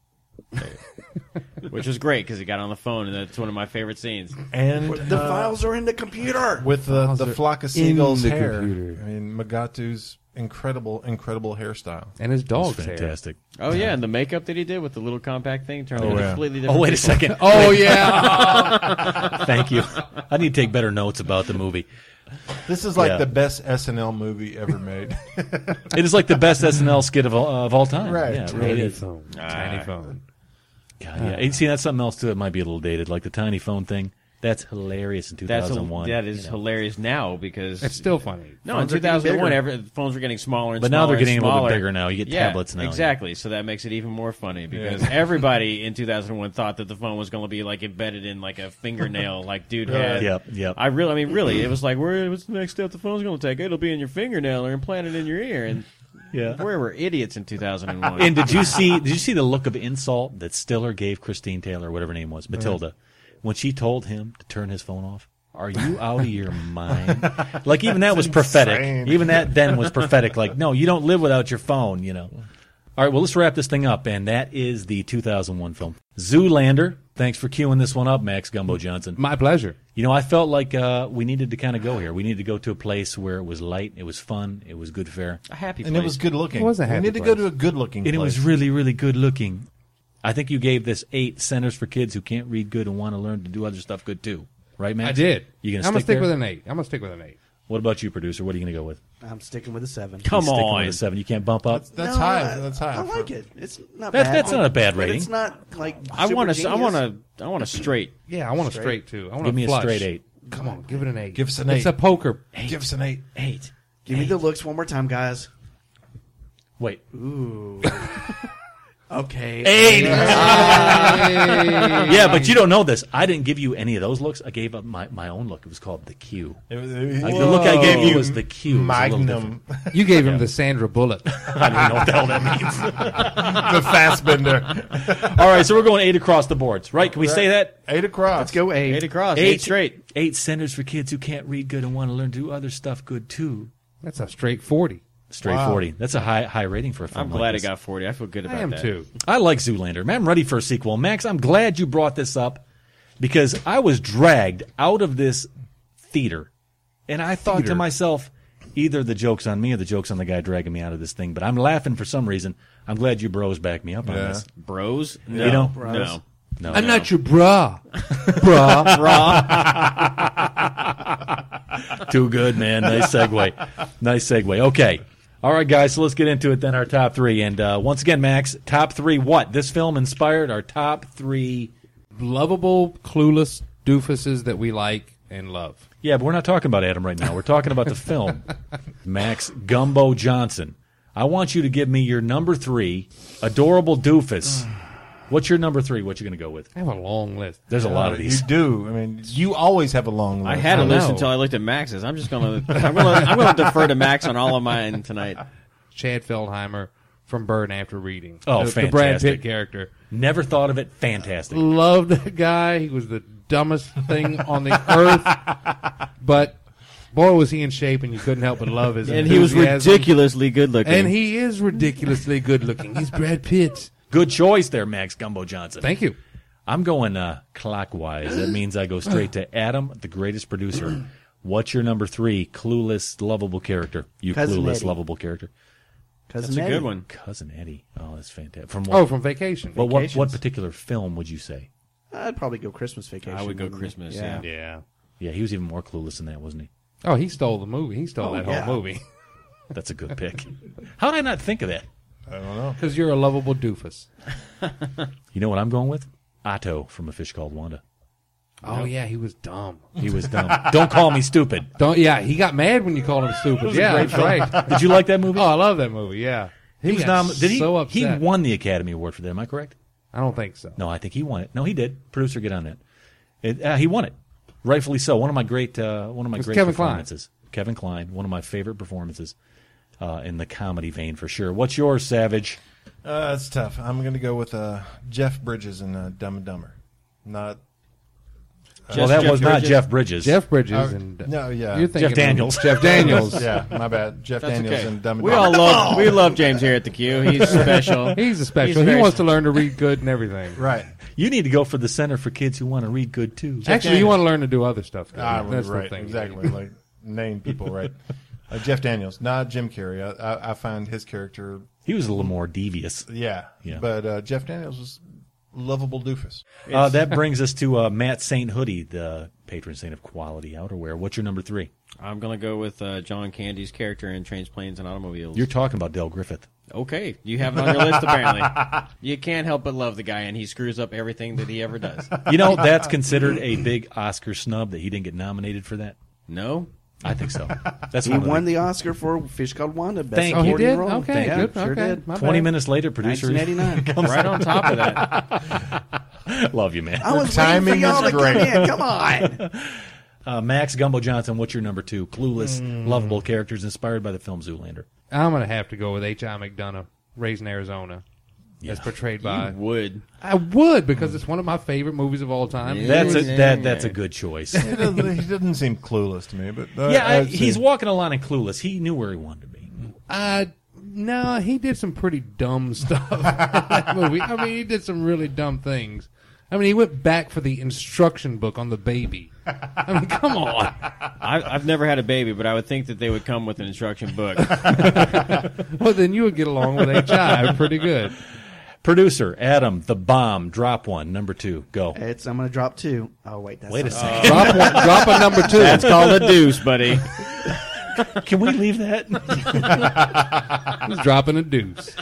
Which was great because he got on the phone, and that's one of my favorite scenes. And the files are in the computer. With the flock of seagulls' hair. Computer. I mean, Magatu's incredible hairstyle. And his dog's fantastic. Hair. Oh, yeah, and the makeup that he did with the little compact thing turned into completely different. Oh, wait a second. Oh, yeah. Thank you. I need to take better notes about the movie. This is like the best SNL movie ever made. It is like the best SNL skit of all time. Right. Yeah, it really is. Tiny phone. God, yeah. And see, that's something else, too, that might be a little dated. Like the tiny phone thing. That's hilarious in 2001. That is hilarious now because... It's still funny. No, in 2001, phones were getting smaller and smaller. But now they're getting a little bit bigger now. You get tablets now. Exactly. So that makes it even more funny because everybody in 2001 thought that the phone was going to be like embedded in like a fingernail like dude had. Yep. I mean, really, it was like, what's the next step the phone's going to take? It'll be in your fingernail or implanted in your ear. And we were idiots in 2001. And did you see the look of insult that Stiller gave Christine Taylor, whatever her name was, Matilda, when she told him to turn his phone off? Are you out of your mind? Like, even that was prophetic. Insane. Even that then was prophetic. Like, no, you don't live without your phone, All right, well, let's wrap this thing up, and that is the 2001 film Zoolander. Thanks for queuing this one up, Max Gumbo Johnson. My pleasure. I felt like we needed to kind of go here. We needed to go to a place where it was light, it was fun, it was good fare. A happy place. And it was good looking. It was a happy We need to go to a good looking place. And it was really, really good looking. I think you gave this 8 centers for kids who can't read good and want to learn to do other stuff good too. Right, Max? I did. I'm going to stick with an 8. I'm going to stick with an 8. What about you, producer? What are you going to go with? I'm sticking with a 7. Come on. With a 7. You can't bump up? That's high. That's high. I like it. It's not bad. That's not a bad rating. It's not like I want a straight. Yeah, I want a straight too. I want Give me a straight 8. Come on, give it an 8. Give us an 8. It's a poker. 8. Give us an 8. 8. Give me the looks one more time, guys. Wait. Ooh. Okay. 8. Yeah, but you don't know this. I didn't give you any of those looks. I gave up my own look. It was called the Q. The look I gave you was the Q. Magnum. You gave him the Sandra Bullock. I don't even know what the hell that means. The Fassbender. All right, so we're going 8 across the boards, right? Can we say that? 8 across. Let's go 8. 8 across. 8 straight. 8 centers for kids who can't read good and want to learn to do other stuff good too. That's a straight 40. Straight 40. That's a high rating for a film. I'm glad like it got 40. I feel good about that. I am too. I like Zoolander. Man, I'm ready for a sequel. Max, I'm glad you brought this up because I was dragged out of this theater. And I thought to myself, either the joke's on me or the joke's on the guy dragging me out of this thing. But I'm laughing for some reason. I'm glad you bros back me up on this. Bros? No. You know? Bros. No. I'm not your bra. Bra. Too good, man. Nice segue. Okay. All right, guys, so let's get into it then, our top 3. And once again, Max, top 3 what? This film inspired our top 3 lovable, clueless doofuses that we like and love. Yeah, but we're not talking about Adam right now. We're talking about the film. Max Gumbo Johnson. I want you to give me your number 3 adorable doofus. What's your number 3? What you going to go with? I have a long list. There's a lot of these. You do. I mean, you always have a long list. I had a list until I looked at Max's. I'm gonna defer to Max on all of mine tonight. Chad Feldheimer from Burn After Reading. Oh, the fantastic. Brad Pitt character. Never thought of it. Fantastic. Loved that guy. He was the dumbest thing on the earth. But boy, was he in shape, and you couldn't help but love his And he was enthusiasm. ridiculously good looking. And he is ridiculously good looking. He's Brad Pitt. Good choice there, Max Gumbo Johnson. Thank you. I'm going clockwise. That means I go straight to Adam, the greatest producer. What's your number 3 clueless, lovable character? You Cousin clueless, Eddie. lovable character. Cousin That's Eddie. a good one. Cousin Eddie. Oh, that's fantastic. From From Vacation. But what particular film would you say? I'd probably go Christmas Vacation. I would go Christmas, yeah. Yeah, he was even more clueless than that, wasn't he? Oh, he stole the movie. He stole that whole movie. That's a good pick. How did I not think of that? I don't know. Because you're a lovable doofus. You know what I'm going with? Otto from A Fish Called Wanda. Oh, yeah, he was dumb. He was dumb. Don't call me stupid. Yeah, he got mad when you called him stupid. Yeah, that's right. Did you like that movie? Oh, I love that movie, yeah. He was got Did he? so upset. He won the Academy Award for that. Am I correct? I don't think so. No, I think he won it. No, he did. Producer, get on that. He won it, rightfully so. One of my great Kevin performances. Kevin Kline, one of my favorite performances in the comedy vein for sure. What's yours, Savage? It's tough. I'm going to go with Jeff Bridges in Dumb and Dumber. Not. Well, that was not Jeff Bridges. Jeff Bridges and no, yeah, you're thinking Jeff Daniels. Jeff Daniels. Yeah, my bad. Jeff That's Daniels okay. and Dumb and Dumber. We love James here at the Q. He's special. He's a special. He's He very wants to learn to read good and everything. Right. You need to go for the Center for Kids Who Want to Read Good too. Actually, you want to learn to do other stuff. Good. That's the right. thing. Exactly. Like name people right. Jeff Daniels, not Jim Carrey. I find his character. He was a little more devious. Yeah. But Jeff Daniels was lovable doofus. That brings us to Matt St. Hoodie, the patron saint of quality outerwear. What's your number 3? I'm going to go with John Candy's character in Trains, Planes, and Automobiles. You're talking about Del Griffith. Okay. You have it on your list, apparently. You can't help but love the guy, and he screws up everything that he ever does. You know, that's considered a big Oscar snub that he didn't get nominated for that. No? I think so. That's He won the Oscar for Fish Called Wanda. Best Thank you. supporting He did? role. Okay, Yeah, good. sure Okay. did. My 20 bad. minutes later, producer 1989. comes Right on top of that. Love you, man. I was timing waiting for y'all is to great. come in. Come on. Max Gumbo Johnson, what's your number 2? Clueless, lovable characters inspired by the film Zoolander. I'm going to have to go with H.I. McDonough, Raising Arizona. As portrayed by. You would. I would, because it's one of my favorite movies of all time. That's a good choice. He doesn't seem clueless to me, but he's walking a line of Clueless. He knew where he wanted to be. No, he did some pretty dumb stuff in that movie. I mean, he did some really dumb things. I mean, he went back for the instruction book on the baby. I mean, come on. I've never had a baby, but I would think that they would come with an instruction book. Well, then you would get along with H.I. pretty good. Producer, Adam, the bomb, drop one, number 2, go. I'm going to drop 2. Oh, wait. That's Wait a not- second. Drop a number 2. That's called a deuce, buddy. Can we leave that? He's dropping a deuce.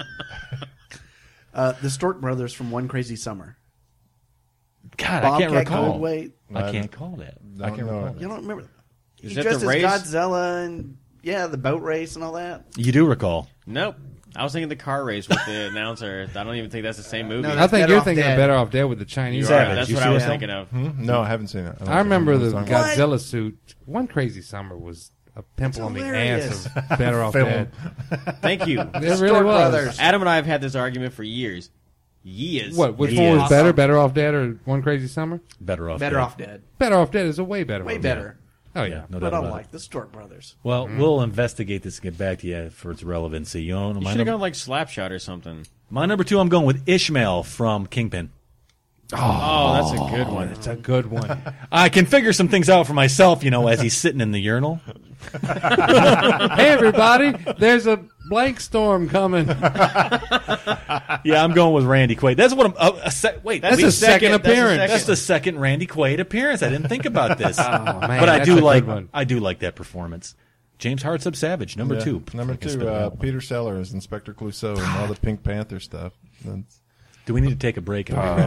The Stork Brothers from One Crazy Summer. God, I can't Bobcat recall. Goldthwait. I can't call that. I can't recall You that. don't remember? Is He that dressed the as race? Godzilla and, the boat race and all that. You do recall. Nope. I was thinking the car race with the announcer. I don't even think that's the same movie. No, I think Better you're Off thinking Dead. of Better Off Dead with the Chinese. You are. Savage, That's you what see I was that? thinking of. No, I haven't seen it. I remember the What? Godzilla suit. One Crazy Summer was a pimple on the hilarious. ass of Better Off Film. Dead. Thank you. It really Stork was. Brothers. Adam and I have had this argument for years. Years. What? Which He one was is. better? Better Off Dead or One Crazy Summer? Better off. Better Dead. Off Dead. Better Off Dead is a way better. Way movie. better. Oh yeah. No But doubt I about like it. the Stork Brothers. Well, we'll investigate this and get back to you for its relevancy. You know, You my, should have num- gone like Slapshot or something. my number 2, I'm going with Ishmael from Kingpin. Oh, that's a good one. It's a good one. I can figure some things out for myself, as he's sitting in the urinal. Hey everybody, there's a blank storm coming. Yeah, I'm going with Randy Quaid. That's what I'm. Wait, That's wait, a second appearance. That's the second Randy Quaid appearance. I didn't think about this, man, but I that's do a good like. one. I do like that performance. James Hartsub Savage, number 2. Number I can spit it 2, out. Peter Sellers, Inspector Clouseau, and all the Pink Panther stuff. Do we need to take a break and rewrite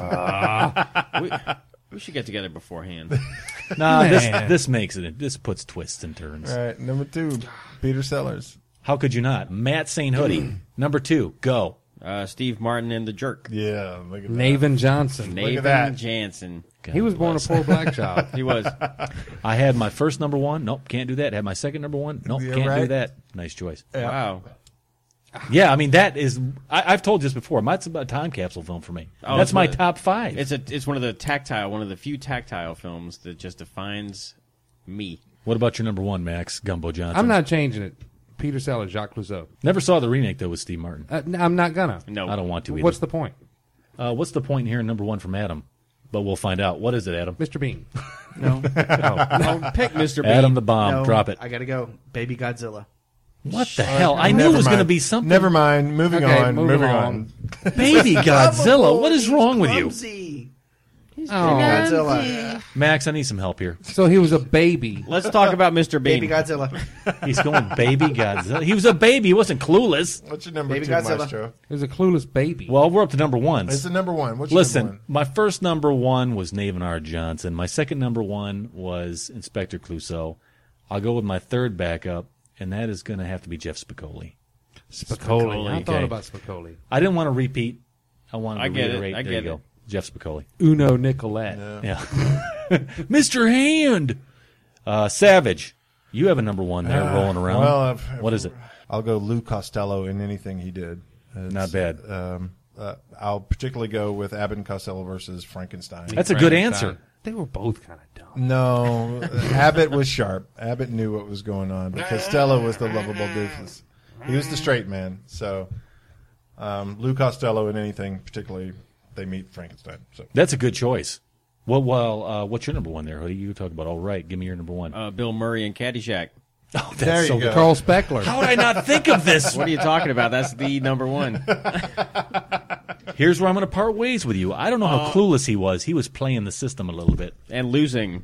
our list? We should get together beforehand. Nah, this makes it. This puts twists and turns. All right, number 2, Peter Sellers. How could you not? Matt St. Hoodie. Number 2, go. Steve Martin and the Jerk. Yeah, look at that. Navin Johnson. Navin Jansen. He was born a poor black child. He was. I had my first number 1. Nope, can't do that. Had my second number 1. Nope, can't do that. Nice choice. Yeah. Wow. Yeah, I mean that is. I've told you this before. That's about a time capsule film for me. Oh, that's my top 5. It's one of the few tactile films that just defines me. What about your number 1, Max Gumbo Johnson? I'm not changing it. Peter Sellers, Jacques Clouseau. Never saw the remake though with Steve Martin. I'm not gonna. No, I don't want to either. What's the point? What's the point in hearing number 1 from Adam? But we'll find out. What is it, Adam? Mr. Bean. No. No, pick Mr. Bean. Adam the Bomb. No, Drop it. I gotta go. Baby Godzilla. What the hell? I knew it was going to be something. Never mind. Moving on. Baby Godzilla. What is wrong with you? Clumsy. Oh. Godzilla. Max, I need some help here. So he was a baby. Let's talk about Mr. Bean. Baby Godzilla. He's going Baby Godzilla. He was a baby. He wasn't clueless. What's your number Baby 2, Godzilla. Maestro? He was a clueless baby. Well, we're up to number 1. It's the number 1. What's your Listen, number 1? my first number 1 was Navin R. Johnson. My second number 1 was Inspector Clouseau. I'll go with my third backup, and that is going to have to be Jeff Spicoli. Spicoli. I thought Okay. about Spicoli. I didn't want to repeat. I wanted to get it. reiterate. I there get you it. go. Jeff Spicoli. Uno Nicolette. Yeah. Mr. Hand. Savage. You have a number 1 there rolling around. Well, what is it? I'll go Lou Costello in anything he did. Not bad. I'll particularly go with Abbott and Costello versus Frankenstein. That's a good answer. They were both kind of dumb. No, Abbott was sharp. Abbott knew what was going on, but Costello was the lovable doofus. He was the straight man. So Lou Costello in anything, particularly they meet Frankenstein. So That's a good choice. Well, what's your number 1 there, Hoodie? You talk about. All right, give me your number 1. Bill Murray and Caddyshack. Oh, that's there you so go. Carl Speckler. How would I not think of this? What are you talking about? That's the number 1. Here's where I'm going to part ways with you. I don't know how clueless he was. He was playing the system a little bit. And losing.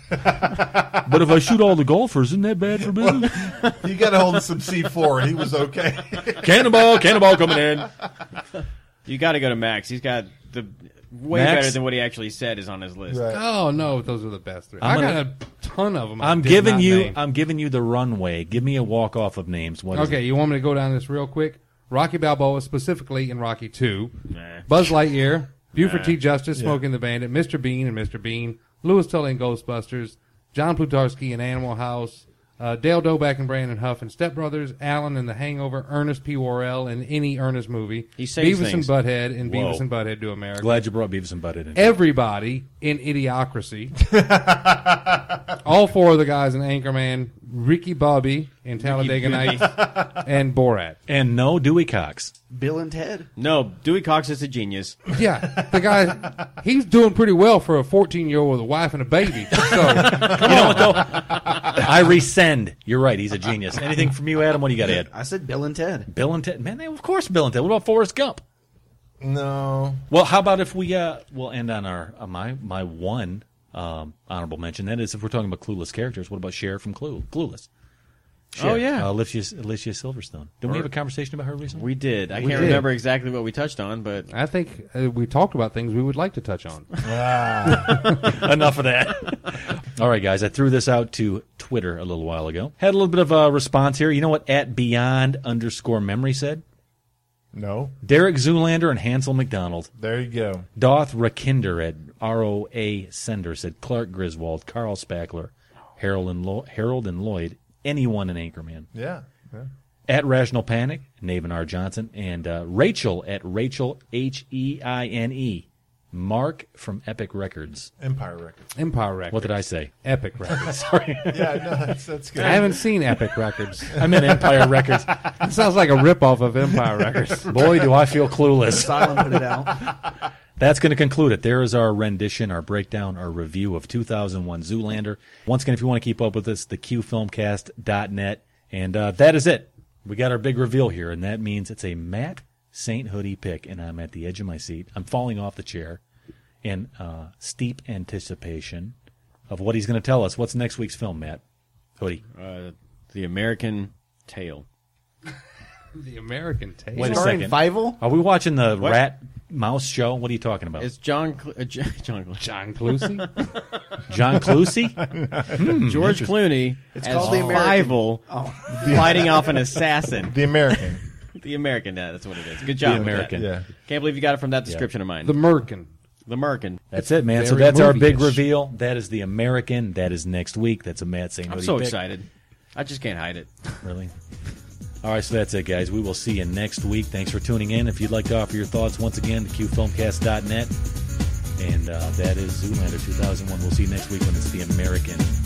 But if I shoot all the golfers, isn't that bad for business? you got to hold some C4. He was okay. Cannonball coming in. You got to go to Max. He's got the way Max? better than what he actually said is on his list. Right. Oh no, those are the best 3. I'm I gonna- got a ton of them. I'm giving you the runway. Give me a walk off of names. What is Okay, it? you want me to go down this real quick? Rocky Balboa, specifically in Rocky 2. Nah. Buzz Lightyear, Buford T. Justice, Smoking the Bandit, Mr. Bean and Mr. Bean, Louis Tully in Ghostbusters, John Plutarski in Animal House, Dale Doback and Brandon Huff in Step Brothers, Alan in The Hangover, Ernest P. Worrell in any Ernest movie, He saves Beavis things. and Butthead in Whoa. Beavis and Butthead Do America. Glad you brought Beavis and Butthead in. Everybody in Idiocracy. All 4 of the guys in Anchorman, Ricky Bobby in Talladega Nights, and Borat. And no Dewey Cox. Bill and Ted. No, Dewey Cox is a genius. Yeah, the guy, he's doing pretty well for a 14-year-old with a wife and a baby. So, You know what, though? I rescind. You're right. He's a genius. Anything from you, Adam? What do you got to add? I said Bill and Ted. Bill and Ted. Man, of course Bill and Ted. What about Forrest Gump? No. Well, how about if we we'll end on our my one honorable mention. That is, if we're talking about clueless characters, what about Cher from Clueless? Cher, Oh, yeah. Alicia Silverstone. Didn't we have a conversation about her recently? We did. I We can't did. remember exactly what we touched on, but I think we talked about things we would like to touch on. Enough of that. All right, guys. I threw this out to Twitter a little while ago. Had a little bit of a response here. You know what @beyond_memory said? No. Derek Zoolander and Hansel McDonald. There you go. Doth Rakinder at ROA Sender said Clark Griswold, Carl Spackler, Harold and Lloyd, anyone in Anchorman. Yeah. At Rational Panic, Navin R. Johnson, and Rachel at Rachel Heine. Mark from Epic Records. Empire Records. Empire Records. What did I say? Epic Records. Sorry. Yeah, no, that's good. I haven't seen Epic Records. I meant Empire Records. It sounds like a ripoff of Empire Records. Boy, do I feel clueless. Asylum put it out. That's going to conclude it. There is our rendition, our breakdown, our review of 2001 Zoolander. Once again, if you want to keep up with us, theqfilmcast.net. And that is it. We got our big reveal here, and that means it's a Matt St. Hoodie pick, and I'm at the edge of my seat. I'm falling off the chair in steep anticipation of what he's going to tell us. What's next week's film, Matt? Hoodie. The American Tale. The American Taste. Wait a Starring second. Fievel? Are we watching the What? Rat Mouse show? What are you talking about? It's John Clusi. John Clusi? John Clusi? George Clooney It's as called The American. Fievel fighting off an assassin. The American. The American, yeah, that's what it is. Good job. The with that. American. Yeah. Can't believe you got it from that description of mine. The Merkin. The Merkin. That's it, man. So Very that's our big movie-ish. reveal. That is the American. That is next week. That's a Matt St. I'm Odie so pick. excited. I just can't hide it. Really? All right, so that's it, guys. We will see you next week. Thanks for tuning in. If you'd like to offer your thoughts, once again, theqfilmcast.net. And that is Zoolander 2001. We'll see you next week when it's the American.